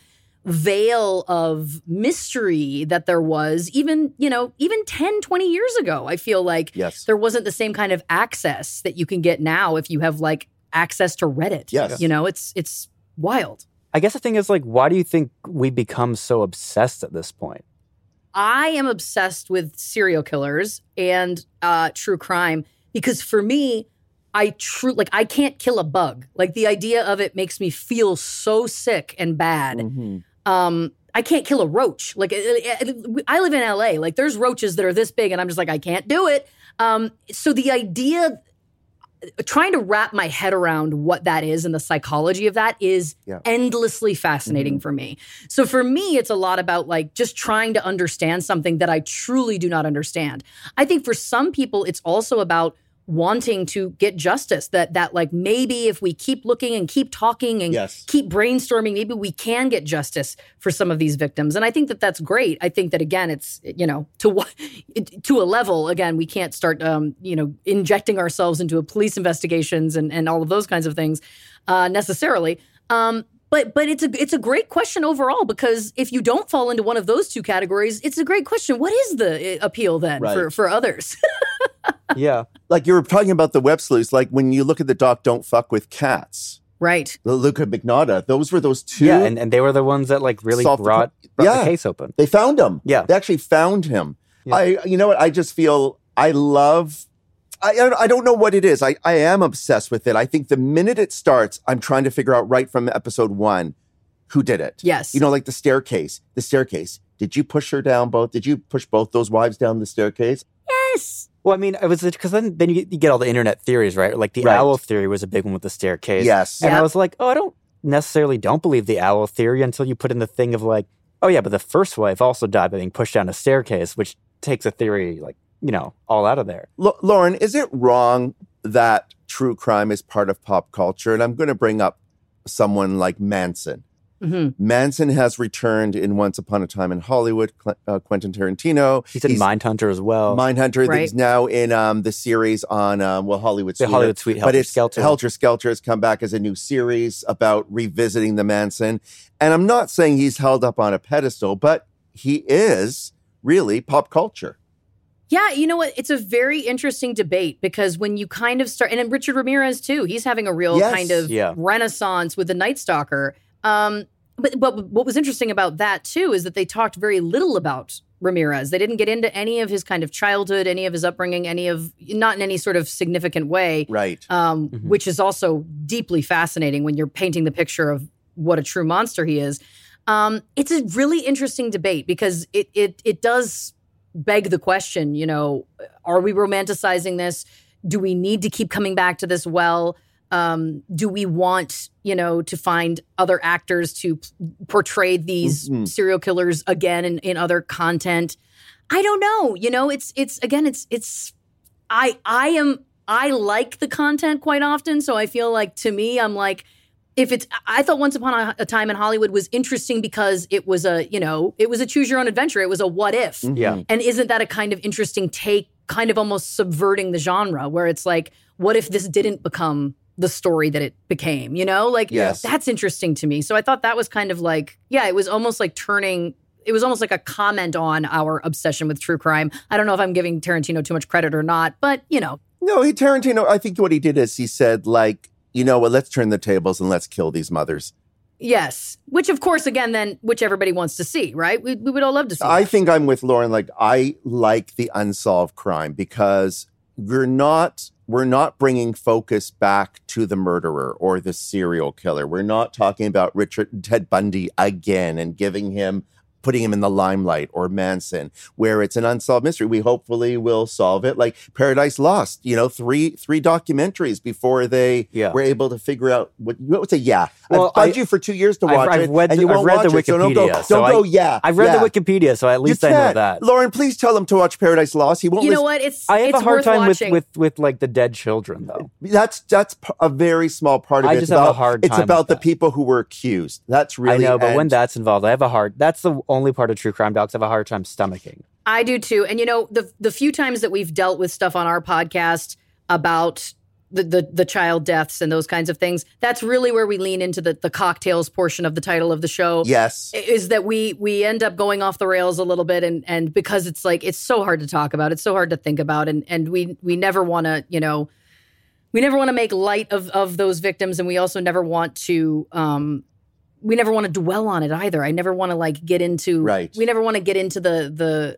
veil of mystery that there was even, you know, even ten, twenty years ago. I feel like Yes. there wasn't the same kind of access that you can get now if you have like access to Reddit. Yes. You know, it's it's wild. I guess the thing is, like, why do you think we become so obsessed at this point? I am obsessed with serial killers and uh, true crime because for me, I true like I can't kill a bug. Like the idea of it makes me feel so sick and bad. Mm-hmm. Um, I can't kill a roach. Like it, it, I live in L A. Like there's roaches that are this big, and I'm just like I can't do it. Um, so the idea, trying to wrap my head around what that is and the psychology of that is Yeah. endlessly fascinating for me. So for me, it's a lot about like just trying to understand something that I truly do not understand. I think for some people, it's also about wanting to get justice, that that like maybe if we keep looking and keep talking and Yes. keep brainstorming, maybe we can get justice for some of these victims. And I think that that's great. I think that, again, it's, you know, to what to a level, again, we can't start, um, you know, injecting ourselves into a police investigations and, and all of those kinds of things uh, necessarily. Um, But but it's a it's a great question overall, because if you don't fall into one of those two categories, it's a great question. What is the appeal then Right. for, for others? Yeah. Like you were talking about the web sleuths, like when you look at the doc Don't Fuck with Cats, Right. the Luca Magnotta, those were those two. Yeah, and, and they were the ones that like really Solved the brought, co- brought yeah. the case open. They found him. Yeah. They actually found him. Yeah. I, you know what? I just feel, I love, I, I don't know what it is. I, I am obsessed with it. I think the minute it starts, I'm trying to figure out right from episode one, who did it? Yes. You know, like the staircase, the staircase. Did you push her down both? Did you push both those wives down the staircase? Yes. Well, I mean, it was because then, then you, you get all the internet theories, right? Like the Right. owl theory was a big one with the staircase. Yes. And Yep. I was like, oh, I don't necessarily don't believe the owl theory until you put in the thing of like, oh yeah, but the first wife also died by being pushed down a staircase, which takes a theory like, you know, all out of there. L- Lauren, is it wrong that true crime is part of pop culture? And I'm going to bring up someone like Manson. Mm-hmm. Manson has returned in Once Upon a Time in Hollywood, Cl- uh, Quentin Tarantino. He's in Mindhunter as well. Mindhunter. Right. He's now in um, the series on, um, well, Hollywood The Suite. Hollywood Suite, But Helter it's Skelter. Helter Skelter has come back as a new series about revisiting the Manson. And I'm not saying he's held up on a pedestal, but he is really pop culture. Yeah, you know what? It's a very interesting debate, because when you kind of start, and then Richard Ramirez too, he's having a real Yes. kind of Yeah. renaissance with The Night Stalker. Um, but, but what was interesting about that too is that they talked very little about Ramirez. They didn't get into any of his kind of childhood, any of his upbringing, any of, not in any sort of significant way. Right. Um, Mhm. which is also deeply fascinating when you're painting the picture of what a true monster he is. Um, it's a really interesting debate, because it it it does beg the question, you know, are we romanticizing this? Do we need to keep coming back to this well? Um, do we want, you know, to find other actors to p- portray these Mhm. serial killers again in, in other content? I don't know. You know, it's it's again, it's it's I I am I like the content quite often, so I feel like, to me, I'm like, if it's, I thought Once Upon a, a Time in Hollywood was interesting because it was a, you know, it was a choose your own adventure. It was a what if. Yeah. And isn't that a kind of interesting take, kind of almost subverting the genre, where it's like, what if this didn't become the story that it became, you know? Like, Yes. that's interesting to me. So I thought that was kind of like, yeah, it was almost like turning, it was almost like a comment on our obsession with true crime. I don't know if I'm giving Tarantino too much credit or not, but, you know. No, he Tarantino, I think what he did is he said, like, you know what, let's turn the tables and let's kill these mothers. Yes. Which, of course, again, then, which everybody wants to see, right? We, we would all love to see I that. think I'm with Lauren. Like, I like the unsolved crime because we're not we're not bringing focus back to the murderer or the serial killer. We're not talking about Richard Ted Bundy again and giving him putting him in the limelight, or Manson, where it's an unsolved mystery. We hopefully will solve it. Like Paradise Lost, you know, three three documentaries before they Yeah. were able to figure out what you would say. Yeah, Well, I've bugged I- you for two years to I've- watch I've it, read and the- you I've won't read watch the it. So don't go, Wikipedia, don't so go. I- yeah, I've read yeah. the Wikipedia, so at least You I know can't. that. Lauren, please tell him to watch Paradise Lost. He won't. You know listen. what? It's I have it's a hard worth time with, watching. with with like the dead children, though. That's that's p- a very small part of I it. just It's have a about, hard It's time about with the that. people who were accused. That's really. I know, but when and- that's involved, I have a hard. That's the only part of true crime docs I have a hard time stomaching. I do too. And you know, the the few times that we've dealt with stuff on our podcast about the, the the child deaths and those kinds of things, that's really where we lean into the the cocktails portion of the title of the show. Yes. Is that we we end up going off the rails a little bit, and and because it's like it's so hard to talk about, it's so hard to think about, and and we we never want to, you know, we never want to make light of of those victims, and we also never want to um we never want to dwell on it either. I never want to like get into Right. we never want to get into the the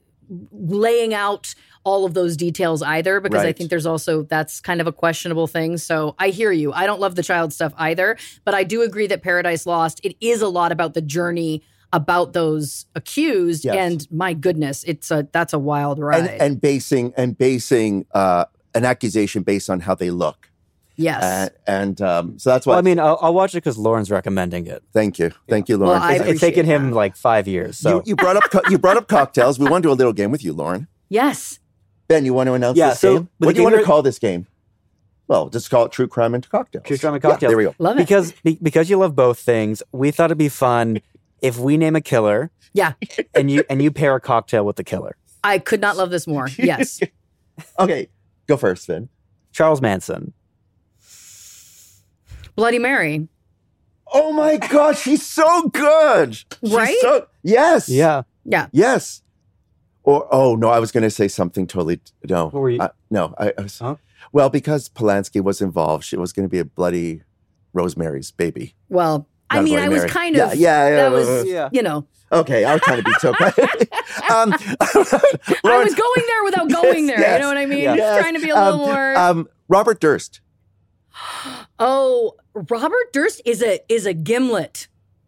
laying out all of those details either, because I Right. think there's also that's kind of a questionable thing. So I hear you. I don't love the child stuff either, but I do agree that Paradise Lost, it is a lot about the journey about those accused. Yes. And my goodness, it's a that's a wild ride. and, and basing and basing uh, an accusation based on how they look. yes. And, and um, so that's why. Well, I mean, I'll, I'll watch it because Lauren's recommending it. thank you, thank you, Well, Lauren. I It's, it's taken appreciate him that. like five years. So you, you brought up co- you brought up cocktails. We want to do a little game with you, Lauren. yes. Ben, you want to announce Yeah, this so game? with What the do you want to game- call this game? Well, just call it True Crime and Cocktails. True Crime and Yeah, Cocktails. there we go. Love it. because be, because you love both things, we thought it'd be fun if we name a killer Yeah. and you and you pair a cocktail with the killer. I could not love this more. Yes. Okay, go first, Finn. Charles Manson. Bloody Mary. Oh my God, she's so good. She's Right? so- yes. Yeah. Yeah. Yes. Or, oh, no, I was going to say something totally, no. What were you? Uh, no, I, I was, Huh? well, because Polanski was involved, she was going to be a bloody Rosemary's Baby. Well, I Not mean, Bloody I was Mary. kind Yeah, of, yeah, yeah, that was, uh, yeah. you know, Okay, I was trying to be so quiet. um, I was going there without going Yes, there. yes, You know what I mean? yes. Just trying to be a um, little more. Um, Robert Durst. oh, Robert Durst is a is a gimlet.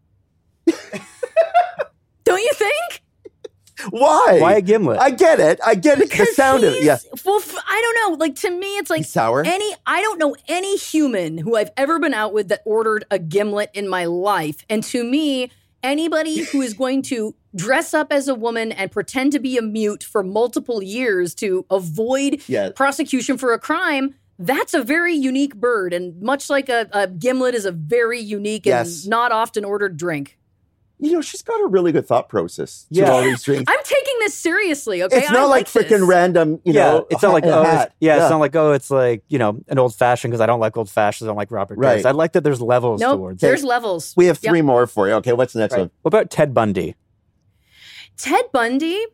Don't you think? Why? Why a gimlet? I get it. I get it. Because The sound of it. he's- Yeah. Well, f- I don't know. Like to me, it's like He's sour. any. I don't know any human who I've ever been out with that ordered a gimlet in my life. And to me, anybody who is going to dress up as a woman and pretend to be a mute for multiple years to avoid Yeah. prosecution for a crime. That's a very unique bird, and much like a, a gimlet is a very unique Yes. and not often ordered drink. You know, she's got a really good thought process to Yeah. all these drinks. I'm taking this seriously, okay? It's I not like this. freaking random, you yeah, know. it's not like a oh, it's, hat. yeah, it's not like oh, it's like you know an old fashioned because I don't like old fashions. I don't like Robert Right. Durst. I like that there's levels Nope, towards there's it. levels. We have Yep. three more for you. Okay, what's the next Right. one? What about Ted Bundy? Ted Bundy,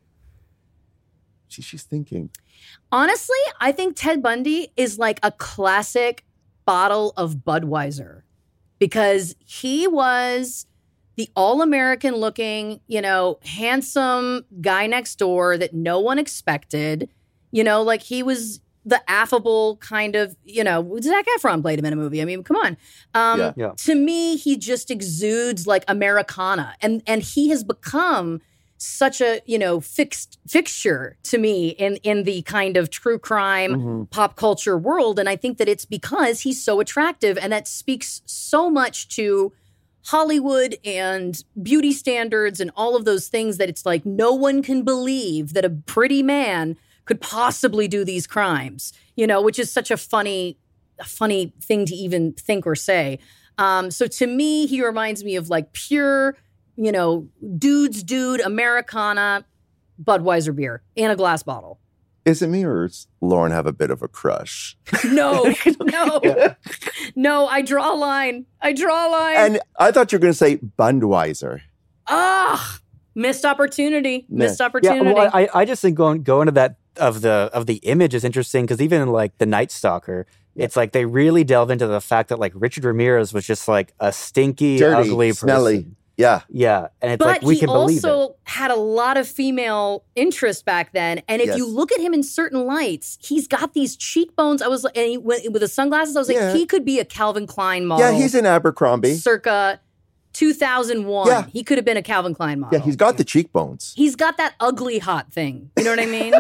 She, she's thinking. honestly, I think Ted Bundy is like a classic bottle of Budweiser because he was the all-American looking, you know, handsome guy next door that no one expected. You know, like he was the affable kind of, you know, Zac Efron played him in a movie. I mean, come on. Um, Yeah. Yeah. To me, he just exudes like Americana. And and he has become such a, you know, fixed fixture to me in in the kind of true crime Mm-hmm. pop culture world. And I think that it's because he's so attractive and that speaks so much to Hollywood and beauty standards and all of those things that it's like no one can believe that a pretty man could possibly do these crimes, you know, which is such a funny, a funny thing to even think or say. Um, so to me, he reminds me of like pure, you know, dude's dude, Americana, Budweiser beer in a glass bottle. Is it me or does Lauren have a bit of a crush? No, no, no, I draw a line. I draw a line. And I thought you were going to say Budweiser. Ah, missed opportunity. Missed Yeah. opportunity. Yeah, well, I, I just think going going to that of the of the image is interesting because even in like the Night Stalker, it's like they really delve into the fact that like Richard Ramirez was just like a stinky, Dirty, ugly, smelly. person. Yeah. Yeah, and it's but like we he can believe it. also had a lot of female interest back then. And if Yes. you look at him in certain lights, he's got these cheekbones. I was and he, with with the sunglasses, I was Yeah. like, he could be a Calvin Klein model. Yeah, he's in Abercrombie. circa two thousand one. Yeah. He could have been a Calvin Klein model. Yeah, he's got the cheekbones. He's got that ugly hot thing. You know what I mean?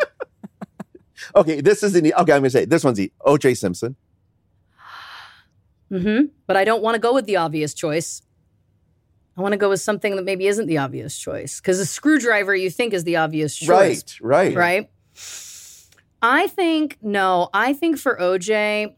Okay, this is the, okay, I'm going to say, this one's the O J Simpson. Mm-hmm. But I don't want to go with the obvious choice. I want to go with something that maybe isn't the obvious choice. Because a screwdriver you think is the obvious choice. Right, right. Right? I think, no, I think for O J,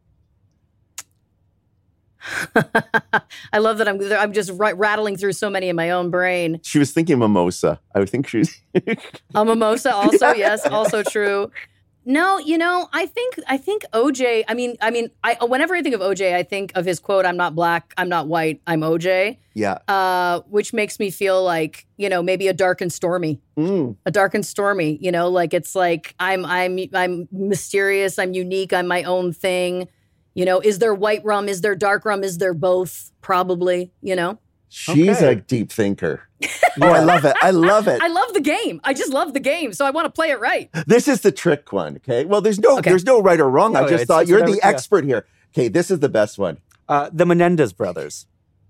I love that I'm I'm just r- rattling through so many in my own brain. She was thinking mimosa. I would think she was. A mimosa also, yes, also true. No, you know, I think I think O J. I mean, I mean, I whenever I think of O J, I think of his quote, "I'm not black, I'm not white, I'm O J," Yeah. uh, which makes me feel like, you know, maybe a dark and stormy, Mm. a dark and stormy. You know, like it's like I'm I'm I'm mysterious, I'm unique, I'm my own thing. You know, is there white rum? Is there dark rum? Is there both? Probably. You know. She's Okay. a deep thinker. Oh, I love it. I love it. I love the game. I just love the game, so I want to play it right. This is the trick one, okay? Well, there's no Okay. there's no right or wrong. No, I just it's- thought it's you're whatever- the yeah. expert here. Okay, this is the best one. Uh, the Menendez brothers.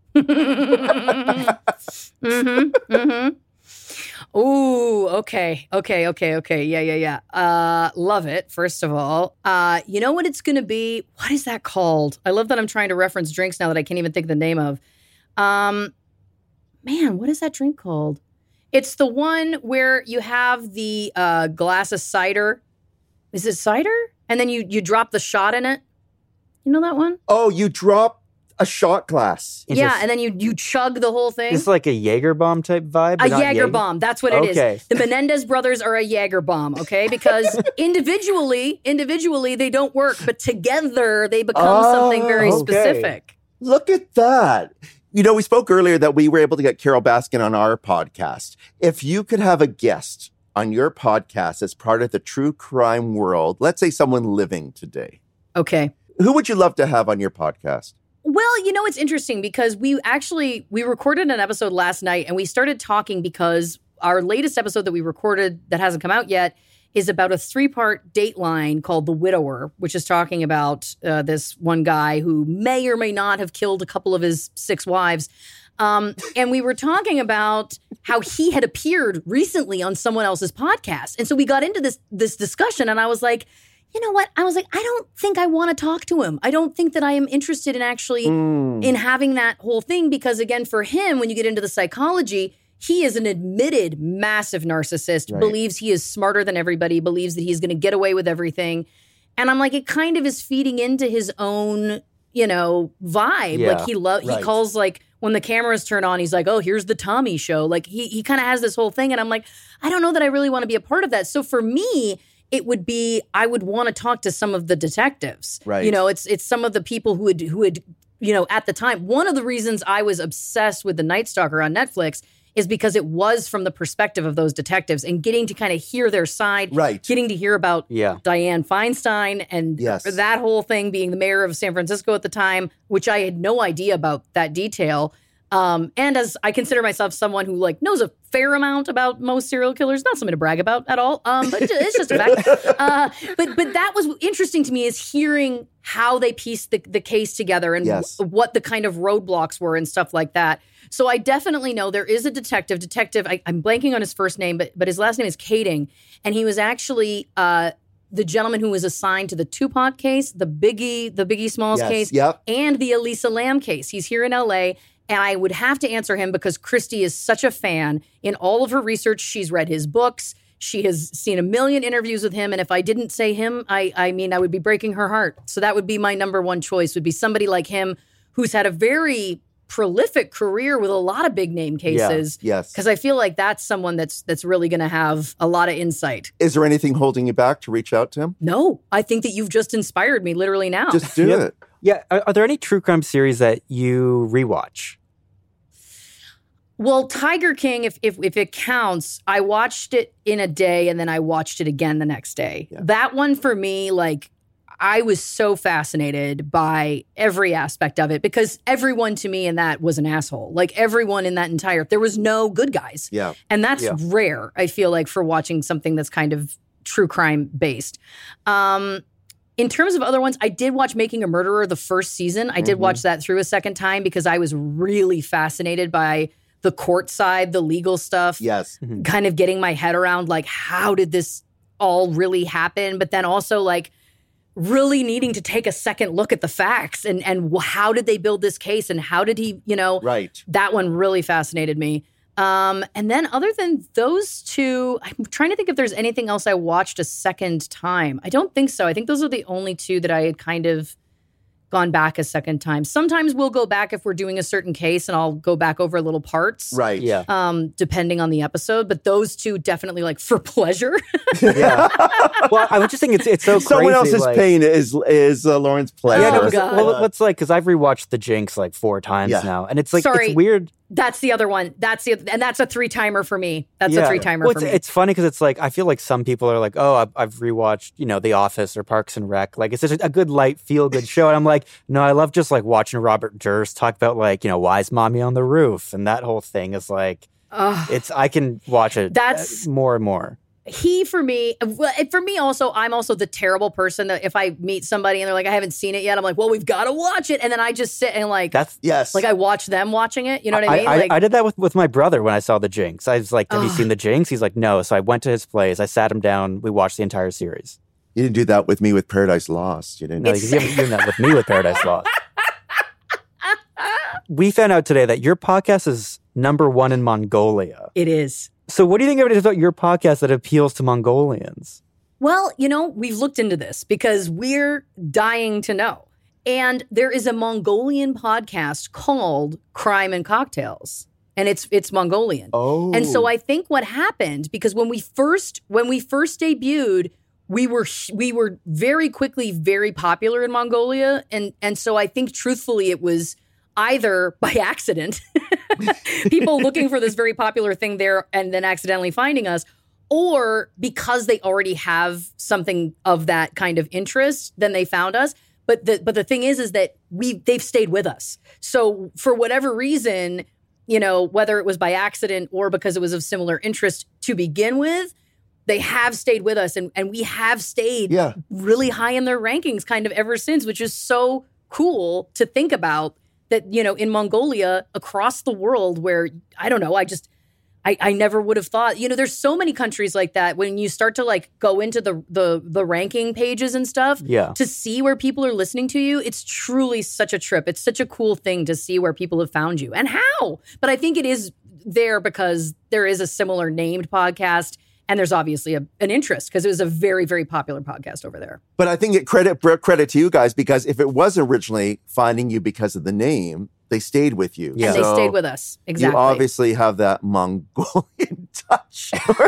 mm-hmm. Mm-hmm. Ooh, okay. Okay, okay, okay. Yeah, yeah, yeah. Uh, love it, first of all. Uh, you know what it's gonna be? What is that called? I love that I'm trying to reference drinks now that I can't even think of the name of. Um man, what is that drink called? It's the one where you have the uh glass of cider. Is it cider? And then you you drop the shot in it. You know that one? Oh, you drop a shot glass. It's yeah, just- and then you you chug the whole thing. It's like a Jaeger bomb type vibe. A but not Jaeger bomb. That's what it Okay. is. The Menendez brothers are a Jaeger bomb, okay? Because individually, individually they don't work, but together they become Oh, something very okay. specific. Look at that. You know, we spoke earlier that we were able to get Carol Baskin on our podcast. If you could have a guest on your podcast as part of the true crime world, let's say someone living today. Okay. Who would you love to have on your podcast? Well, you know, it's interesting because we actually, we recorded an episode last night and we started talking because our latest episode that we recorded that hasn't come out yet is about a three-part Dateline called The Widower, which is talking about uh, this one guy who may or may not have killed a couple of his six wives. Um, and we were talking about how he had appeared recently on someone else's podcast. And so we got into this this discussion and I was like, you know what? I was like, I don't think I want to talk to him. I don't think that I am interested in actually mm. in having that whole thing because, again, for him, when you get into the psychology, he is an admitted massive narcissist, right. believes he is smarter than everybody, believes that he's going to get away with everything. And I'm like, it kind of is feeding into his own, you know, vibe. Yeah, like he lo- right. he calls like when the cameras turn on, he's like, oh, here's the Tommy show. Like he he kind of has this whole thing. And I'm like, I don't know that I really want to be a part of that. So for me, it would be, I would want to talk to some of the detectives. Right. You know, it's it's some of the people who had, who had, you know, at the time, one of the reasons I was obsessed with The Night Stalker on Netflix is because it was from the perspective of those detectives and getting to kind of hear their side, right. getting to hear about yeah. Dianne Feinstein and yes. that whole thing, being the mayor of San Francisco at the time, which I had no idea about that detail. Um, and as I consider myself someone who like knows a fair amount about most serial killers, not something to brag about at all, um, but it's just a fact. Uh, but but that was interesting to me is hearing how they pieced the, the case together and yes. w- what the kind of roadblocks were and stuff like that. So I definitely know there is a detective. Detective, I, I'm blanking on his first name, but but his last name is Kading, and he was actually uh, the gentleman who was assigned to the Tupac case, the Biggie, the Biggie Smalls yes. case, yep. and the Elisa Lam case. He's here in L A. And I would have to answer him because Christy is such a fan. In all of her research, she's read his books. She has seen a million interviews with him. And if I didn't say him, I, I mean, I would be breaking her heart. So that would be my number one choice, would be somebody like him who's had a very prolific career with a lot of big name cases. Yeah, yes. Because I feel like that's someone that's that's really going to have a lot of insight. Is there anything holding you back to reach out to him? No, I think that you've just inspired me literally now. Just do yep. it. Yeah. Are, are there any true crime series that you rewatch? Well, Tiger King, if, if if it counts, I watched it in a day and then I watched it again the next day. Yeah. That one for me, like, I was so fascinated by every aspect of it because everyone to me in that was an asshole. Like everyone in that entire, there was no good guys. Yeah. And that's yeah. rare, I feel like, for watching something that's kind of true crime based. Um, in terms of other ones, I did watch Making a Murderer the first season. I did Mm-hmm. watch that through a second time because I was really fascinated by the court side, the legal stuff. Yes. Mm-hmm. Kind of getting my head around like, how did this all really happen? But then also like really needing to take a second look at the facts and, and how did they build this case and how did he, you know, right. That one really fascinated me. Um, and then other than those two, I'm trying to think if there's anything else I watched a second time. I don't think so. I think those are the only two that I had kind of gone back a second time. Sometimes we'll go back if we're doing a certain case and I'll go back over little parts. Right. Yeah. Um, depending on the episode. But those two definitely like for pleasure. yeah. Well, I was just thinking it's it's so Someone crazy. else's like, pain is is uh, Lauren's pleasure. Yeah, no, Oh, it's- God. well, it's like because I've rewatched The Jinx like four times Yeah. now, and it's like Sorry. it's weird. That's the other one. That's the and that's a three timer for me. That's Yeah. a three timer Well, for it's, me. it's funny because it's like I feel like some people are like, oh, I've, I've rewatched, you know, The Office or Parks and Rec. Like it's just a good light, feel good show, and I'm like, no, I love just like watching Robert Durst talk about like, you know, why is mommy on the roof, and that whole thing is like, Ugh. it's I can watch it That's- uh, more and more. He for me, well, and for me also, I'm also the terrible person that if I meet somebody and they're like, I haven't seen it yet, I'm like, well, we've got to watch it, and then I just sit and like, That's Yes. like I watch them watching it. You know what I mean? I, like, I did that with, with my brother when I saw The Jinx. I was like, have you Ugh. seen The Jinx? He's like, no. So I went to his place. I sat him down. We watched the entire series. You didn't do that with me with Paradise Lost. You didn't. No, you haven't done that with me with Paradise Lost. We found out today that your podcast is number one in Mongolia. it is. So what do you think it is about your podcast that appeals to Mongolians? Well, you know, we've looked into this because we're dying to know. And there is a Mongolian podcast called Crime and Cocktails. And it's it's Mongolian. Oh. And so I think what happened, because when we first when we first debuted, we were we were very quickly very popular in Mongolia. And and so I think truthfully it was either by accident, people looking for this very popular thing there and then accidentally finding us, or because they already have something of that kind of interest, then they found us. But the but the thing is, is that we they've stayed with us. So for whatever reason, you know, whether it was by accident or because it was of similar interest to begin with, they have stayed with us, and, and we have stayed yeah. really high in their rankings kind of ever since, which is so cool to think about that, you know, in Mongolia, across the world where, I don't know, I just, I, I never would have thought, you know, there's so many countries like that when you start to like go into the the the ranking pages and stuff yeah. to see where people are listening to you. It's truly such a trip. It's such a cool thing to see where people have found you and how. But I think it is there because there is a similar named podcast. And there's obviously a, an interest because it was a very, very popular podcast over there. But I think it credit credit to you guys, because if it was originally finding you because of the name, they stayed with you. Yeah. And so they stayed with us. Exactly. You obviously have that Mongolian touch.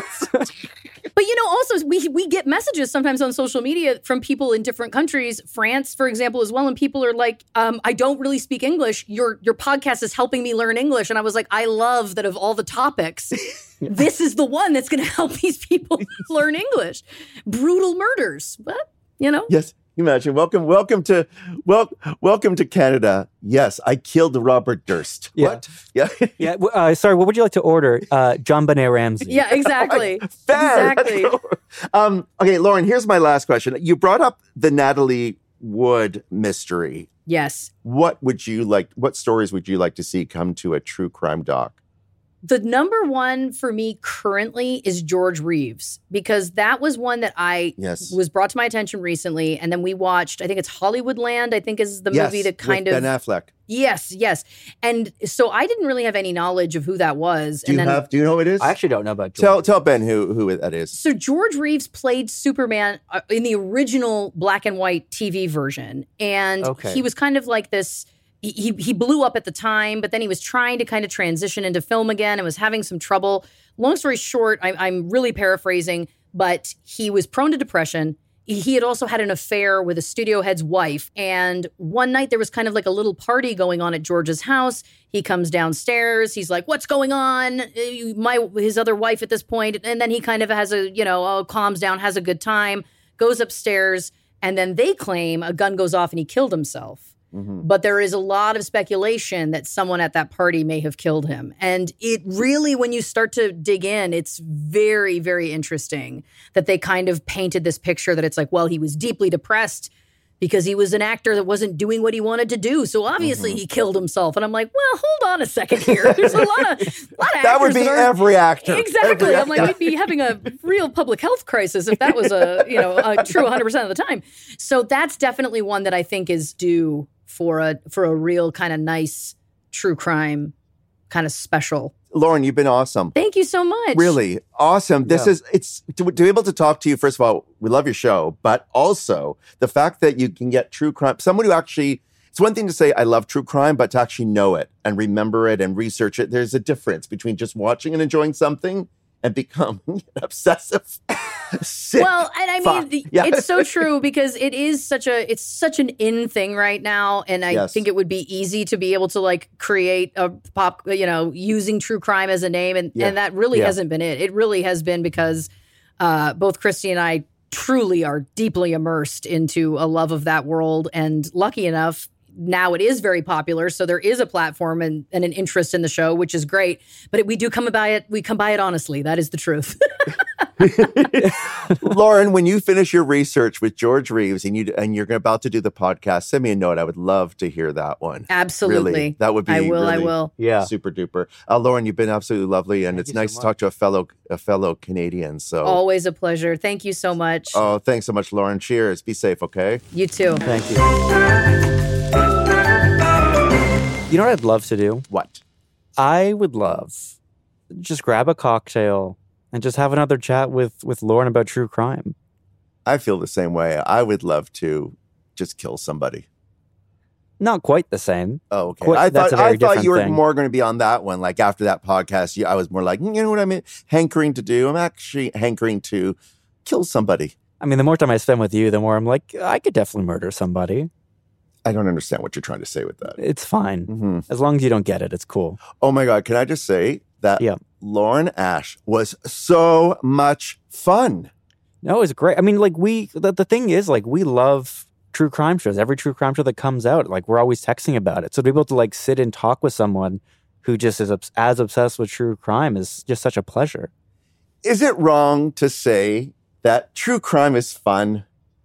But, you know, also we we get messages sometimes on social media from people in different countries, France, for example, as well. And people are like, um, I don't really speak English. Your your podcast is helping me learn English. And I was like, I love that of all the topics, this is the one that's going to help these people learn English. Brutal murders. But, you know. Yes. Imagine. Welcome, welcome to well, welcome to Canada. Yes, I killed Robert Durst. Yeah. What? Yeah. yeah. Uh, sorry, what would you like to order? Uh, John Benet Ramsey. Yeah, exactly. Fair. Exactly. um, okay, Lauren, here's my last question. You brought up the Natalie Wood mystery. Yes. What would you like, what stories would you like to see come to a true crime doc? The number one for me currently is George Reeves, because that was one that I yes. was brought to my attention recently. And then we watched, I think it's Hollywoodland, I think is the yes, movie that kind with of... Ben Affleck. Yes, yes. And so I didn't really have any knowledge of who that was. Do and you then, have, do you know who it is? I actually don't know about George. Tell, tell Ben who, who that is. So George Reeves played Superman uh, in the original black and white T V version. And okay. he was kind of like this... He he blew up at the time, but then he was trying to kind of transition into film again and was having some trouble. Long story short, I, I'm really paraphrasing, but he was prone to depression. He had also had an affair with a studio head's wife. And one night there was kind of like a little party going on at George's house. He comes downstairs. He's like, what's going on? My his other wife at this point. And then he kind of has a, you know, oh, calms down, has a good time, goes upstairs. And then they claim a gun goes off and he killed himself. Mm-hmm. But there is a lot of speculation that someone at that party may have killed him. And it really, when you start to dig in, it's very, very interesting that they kind of painted this picture that it's like, well, he was deeply depressed because he was an actor that wasn't doing what he wanted to do. So obviously mm-hmm. he killed himself. And I'm like, well, hold on a second here. There's a lot of, a lot of that would be that are, every actor. Exactly. Every I'm like, actor. we'd be having a real public health crisis if that was a, you know, a true one hundred percent of the time. So that's definitely one that I think is due for a for a real kind of nice true crime kind of special. Lauren, you've been awesome. Thank you so much. Really awesome. This yeah. is, it's, to, to be able to talk to you, first of all, we love your show, but also the fact that you can get true crime, someone who actually, it's one thing to say, I love true crime, but to actually know it and remember it and research it, there's a difference between just watching and enjoying something and becoming obsessive. Sick. Well, and I mean, the, yeah. it's so true because it is such a, it's such an in thing right now. And I yes. think it would be easy to be able to like create a pop, you know, using true crime as a name. And, yeah. and that really yeah. hasn't been it. It really has been because uh, both Christy and I truly are deeply immersed into a love of that world. And lucky enough, now it is very popular. So there is a platform and, and an interest in the show, which is great. But it, we do come by it. We come by it honestly. That is the truth. Lauren, when you finish your research with George Reeves and you and you're about to do the podcast, send me a note. I would love to hear that one. Absolutely, really, that would be. I will. Really I will. Yeah, super duper. Uh, Lauren, you've been absolutely lovely, and Thank it's you nice so to talk to a fellow a fellow Canadian. So always a pleasure. Thank you so much. Oh, thanks so much, Lauren. Cheers. Be safe. Okay. You too. Thank you. You know what I'd love to do? What? I would love just grab a cocktail and just have another chat with, with Lauren about true crime. I feel the same way. I would love to just kill somebody. Not quite the same. Oh, okay. Quite, I thought a very I thought you were thing. more going to be on that one. Like after that podcast, you, I was more like, you know what I mean? Hankering to do. I'm actually hankering to kill somebody. I mean, the more time I spend with you, the more I'm like, I could definitely murder somebody. I don't understand what you're trying to say with that. It's fine. Mm-hmm. As long as you don't get it, it's cool. Oh my God. Can I just say that yeah. Lauren Ash was so much fun. No, it's great. I mean, like we, the, the thing is, like we love true crime shows. Every true crime show that comes out, like we're always texting about it. So to be able to like sit and talk with someone who just is obs- as obsessed with true crime is just such a pleasure. Is it wrong to say that true crime is fun?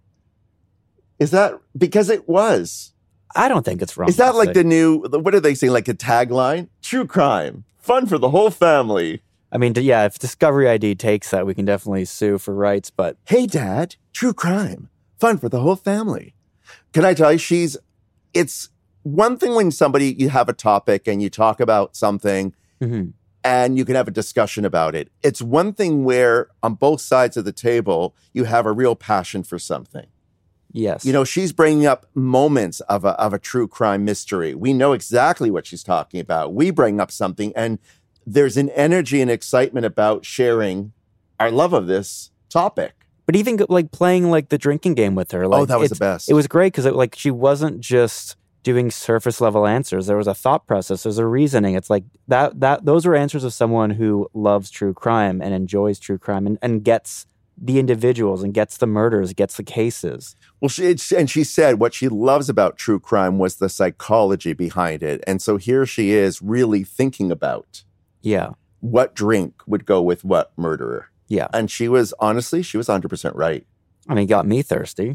Is that because it was? I don't think it's wrong. Is that like say. the new, what are they saying, like a tagline? True crime, fun for the whole family. I mean, yeah, if Discovery I D takes that, we can definitely sue for rights, but... Hey, Dad, true crime, fun for the whole family. Can I tell you, she's, it's one thing when somebody, you have a topic and you talk about something mm-hmm. and you can have a discussion about it. It's one thing where on both sides of the table, you have a real passion for something. Yes. You know, she's bringing up moments of a, of a true crime mystery. We know exactly what she's talking about. We bring up something and there's an energy and excitement about sharing our love of this topic. But even like playing like the drinking game with her. Like, oh, that was the best. It was great because like she wasn't just doing surface level answers. There was a thought process. There's a reasoning. It's like that, that those are answers of someone who loves true crime and enjoys true crime and, and gets the individuals and gets the murders, gets the cases. Well, she, and she said what she loves about true crime was the psychology behind it. And so here she is really thinking about yeah, what drink would go with what murderer. Yeah. And she was, honestly, she was one hundred percent right. I mean, got me thirsty.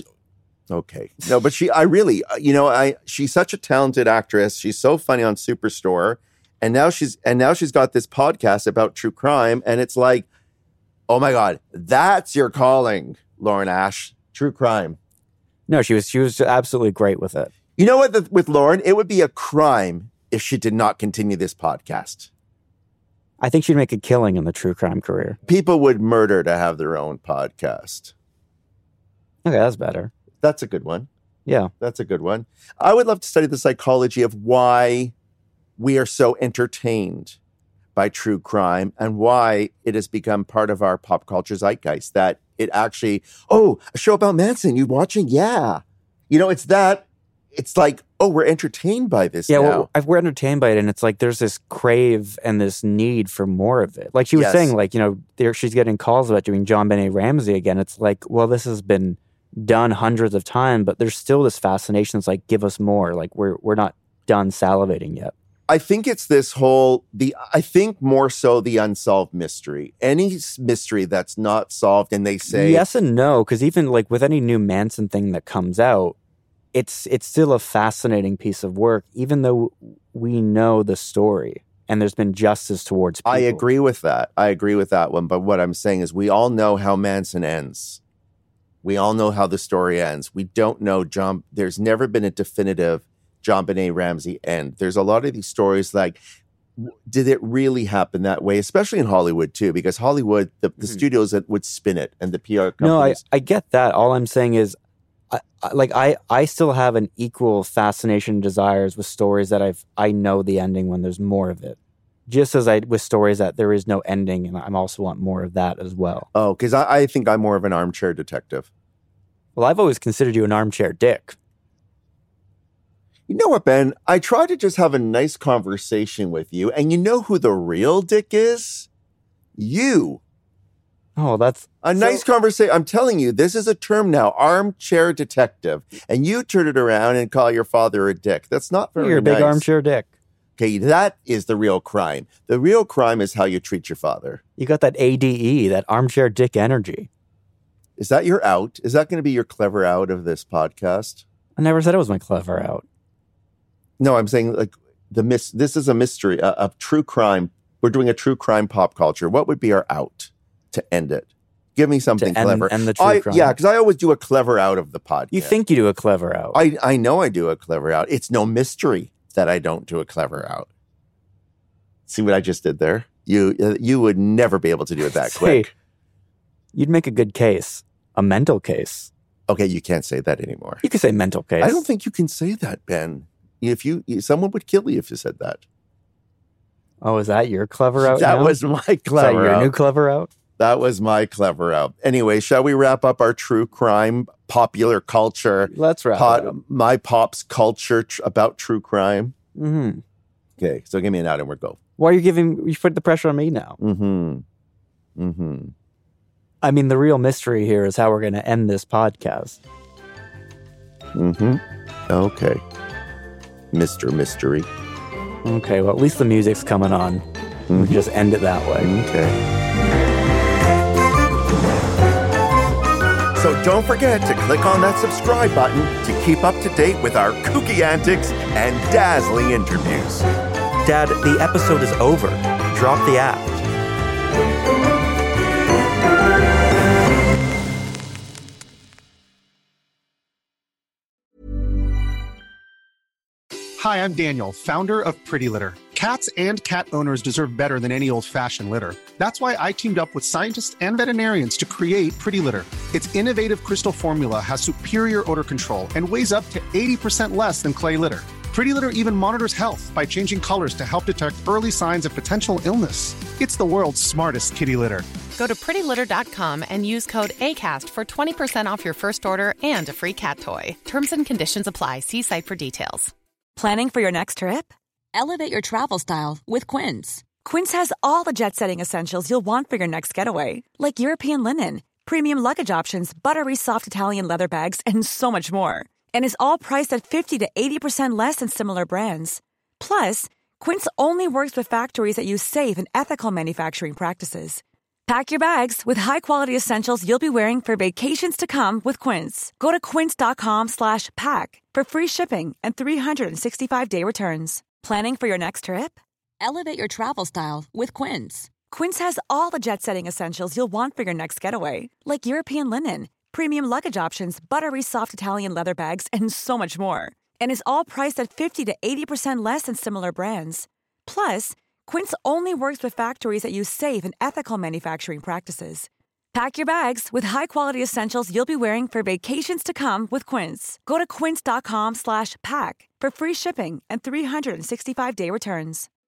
Okay. No, but she, I really, you know, I, she's such a talented actress. She's so funny on Superstore. And now she's, and now she's got this podcast about true crime. And it's like, oh my God, that's your calling, Lauren Ash. True crime. No, she was she was absolutely great with it. You know what? The, with Lauren, it would be a crime if she did not continue this podcast. I think she'd make a killing in the true crime career. People would murder to have their own podcast. Okay, that's better. That's a good one. Yeah. That's a good one. I would love to study the psychology of why we are so entertained by true crime and why it has become part of our pop culture zeitgeist, that it actually, oh, a show about Manson, you watching? Yeah. You know, it's that, it's like, oh, we're entertained by this yeah, now. well, we're entertained by it, and it's like there's this crave and this need for more of it. Like she was Yes. saying, like, you know, there, she's getting calls about doing John Benet Ramsey again. It's like, well, this has been done hundreds of times, but there's still this fascination. It's like, give us more. Like we're we're not done salivating yet. I think it's this whole, the. I think more so the unsolved mystery. Any s- mystery that's not solved and they say... Yes and no, because even like with any new Manson thing that comes out, it's it's still a fascinating piece of work, even though we know the story and there's been justice towards people. I agree with that. I agree with that one. But what I'm saying is we all know how Manson ends. We all know how the story ends. We don't know John. There's never been a definitive John Benet Ramsey end. There's a lot of these stories like, w- did it really happen that way? Especially in Hollywood too, because Hollywood, the, the Mhm. studios that would spin it and the P R No, I, companies. I get that. All I'm saying is, I, I, like I, I still have an equal fascination and desires with stories that I've I know the ending when there's more of it. Just as I with stories that there is no ending, and I also want more of that as well. Oh, because I, I think I'm more of an armchair detective. Well, I've always considered you an armchair dick. You know what, Ben? I try to just have a nice conversation with you, and you know who the real dick is? You. Oh, that's A so- nice conversation. I'm telling you, this is a term now, armchair detective. And you turn it around and call your father a dick. That's not very You're a big nice. armchair dick. Okay, that is the real crime. The real crime is how you treat your father. You got that A D E, that armchair dick energy. Is that your out? Is that going to be your clever out of this podcast? I never said it was my clever out. No, I'm saying like the mis- this is a mystery, a, a true crime. We're doing a true crime pop culture. What would be our out to end it? Give me something To end- clever. end the true I, crime. Yeah, because I always do a clever out of the podcast. You think you do a clever out. I, I know I do a clever out. It's no mystery that I don't do a clever out. See what I just did there? You uh, you would never be able to do it that Say, quick. You'd make a good case. A mental case. Okay, you can't say that anymore. You could say mental case. I don't think you can say that, Ben. If you, someone would kill you if you said that. Oh, is that your clever out That now? was my Is that clever your out. new clever out? That was my clever out. Anyway, shall we wrap up our true crime popular culture. Let's wrap pot, it up. My pop's culture tr- about true crime. Mm-hmm. Okay, so give me an out and we're go. Why are you giving, you put the pressure on me now? Mm-hmm. Mm-hmm. I mean, the real mystery here is how we're going to end this podcast. Mm-hmm. Okay. Mister Mystery. Okay, well, at least the music's coming on. Mm-hmm. We can just end it that way. Okay. So don't forget to click on that subscribe button to keep up to date with our kooky antics and dazzling interviews. Dad, the episode is over. Drop the app. Hi, I'm Daniel, founder of Pretty Litter. Cats and cat owners deserve better than any old-fashioned litter. That's why I teamed up with scientists and veterinarians to create Pretty Litter. Its innovative crystal formula has superior odor control and weighs up to eighty percent less than clay litter. Pretty Litter even monitors health by changing colors to help detect early signs of potential illness. It's the world's smartest kitty litter. Go to pretty litter dot com and use code ACAST for twenty percent off your first order and a free cat toy. Terms and conditions apply. See site for details. Planning for your next trip? Elevate your travel style with Quince. Quince has all the jet-setting essentials you'll want for your next getaway, like European linen, premium luggage options, buttery soft Italian leather bags, and so much more. And is all priced at fifty to eighty percent less than similar brands. Plus, Quince only works with factories that use safe and ethical manufacturing practices. Pack your bags with high-quality essentials you'll be wearing for vacations to come with Quince. Go to quince dot com slash pack for free shipping and three sixty-five day returns. Planning for your next trip? Elevate your travel style with Quince. Quince has all the jet-setting essentials you'll want for your next getaway, like European linen, premium luggage options, buttery soft Italian leather bags, and so much more. And is all priced at fifty to eighty percent less than similar brands. Plus, Quince only works with factories that use safe and ethical manufacturing practices. Pack your bags with high-quality essentials you'll be wearing for vacations to come with Quince. Go to quince dot com slash pack for free shipping and three sixty-five day returns.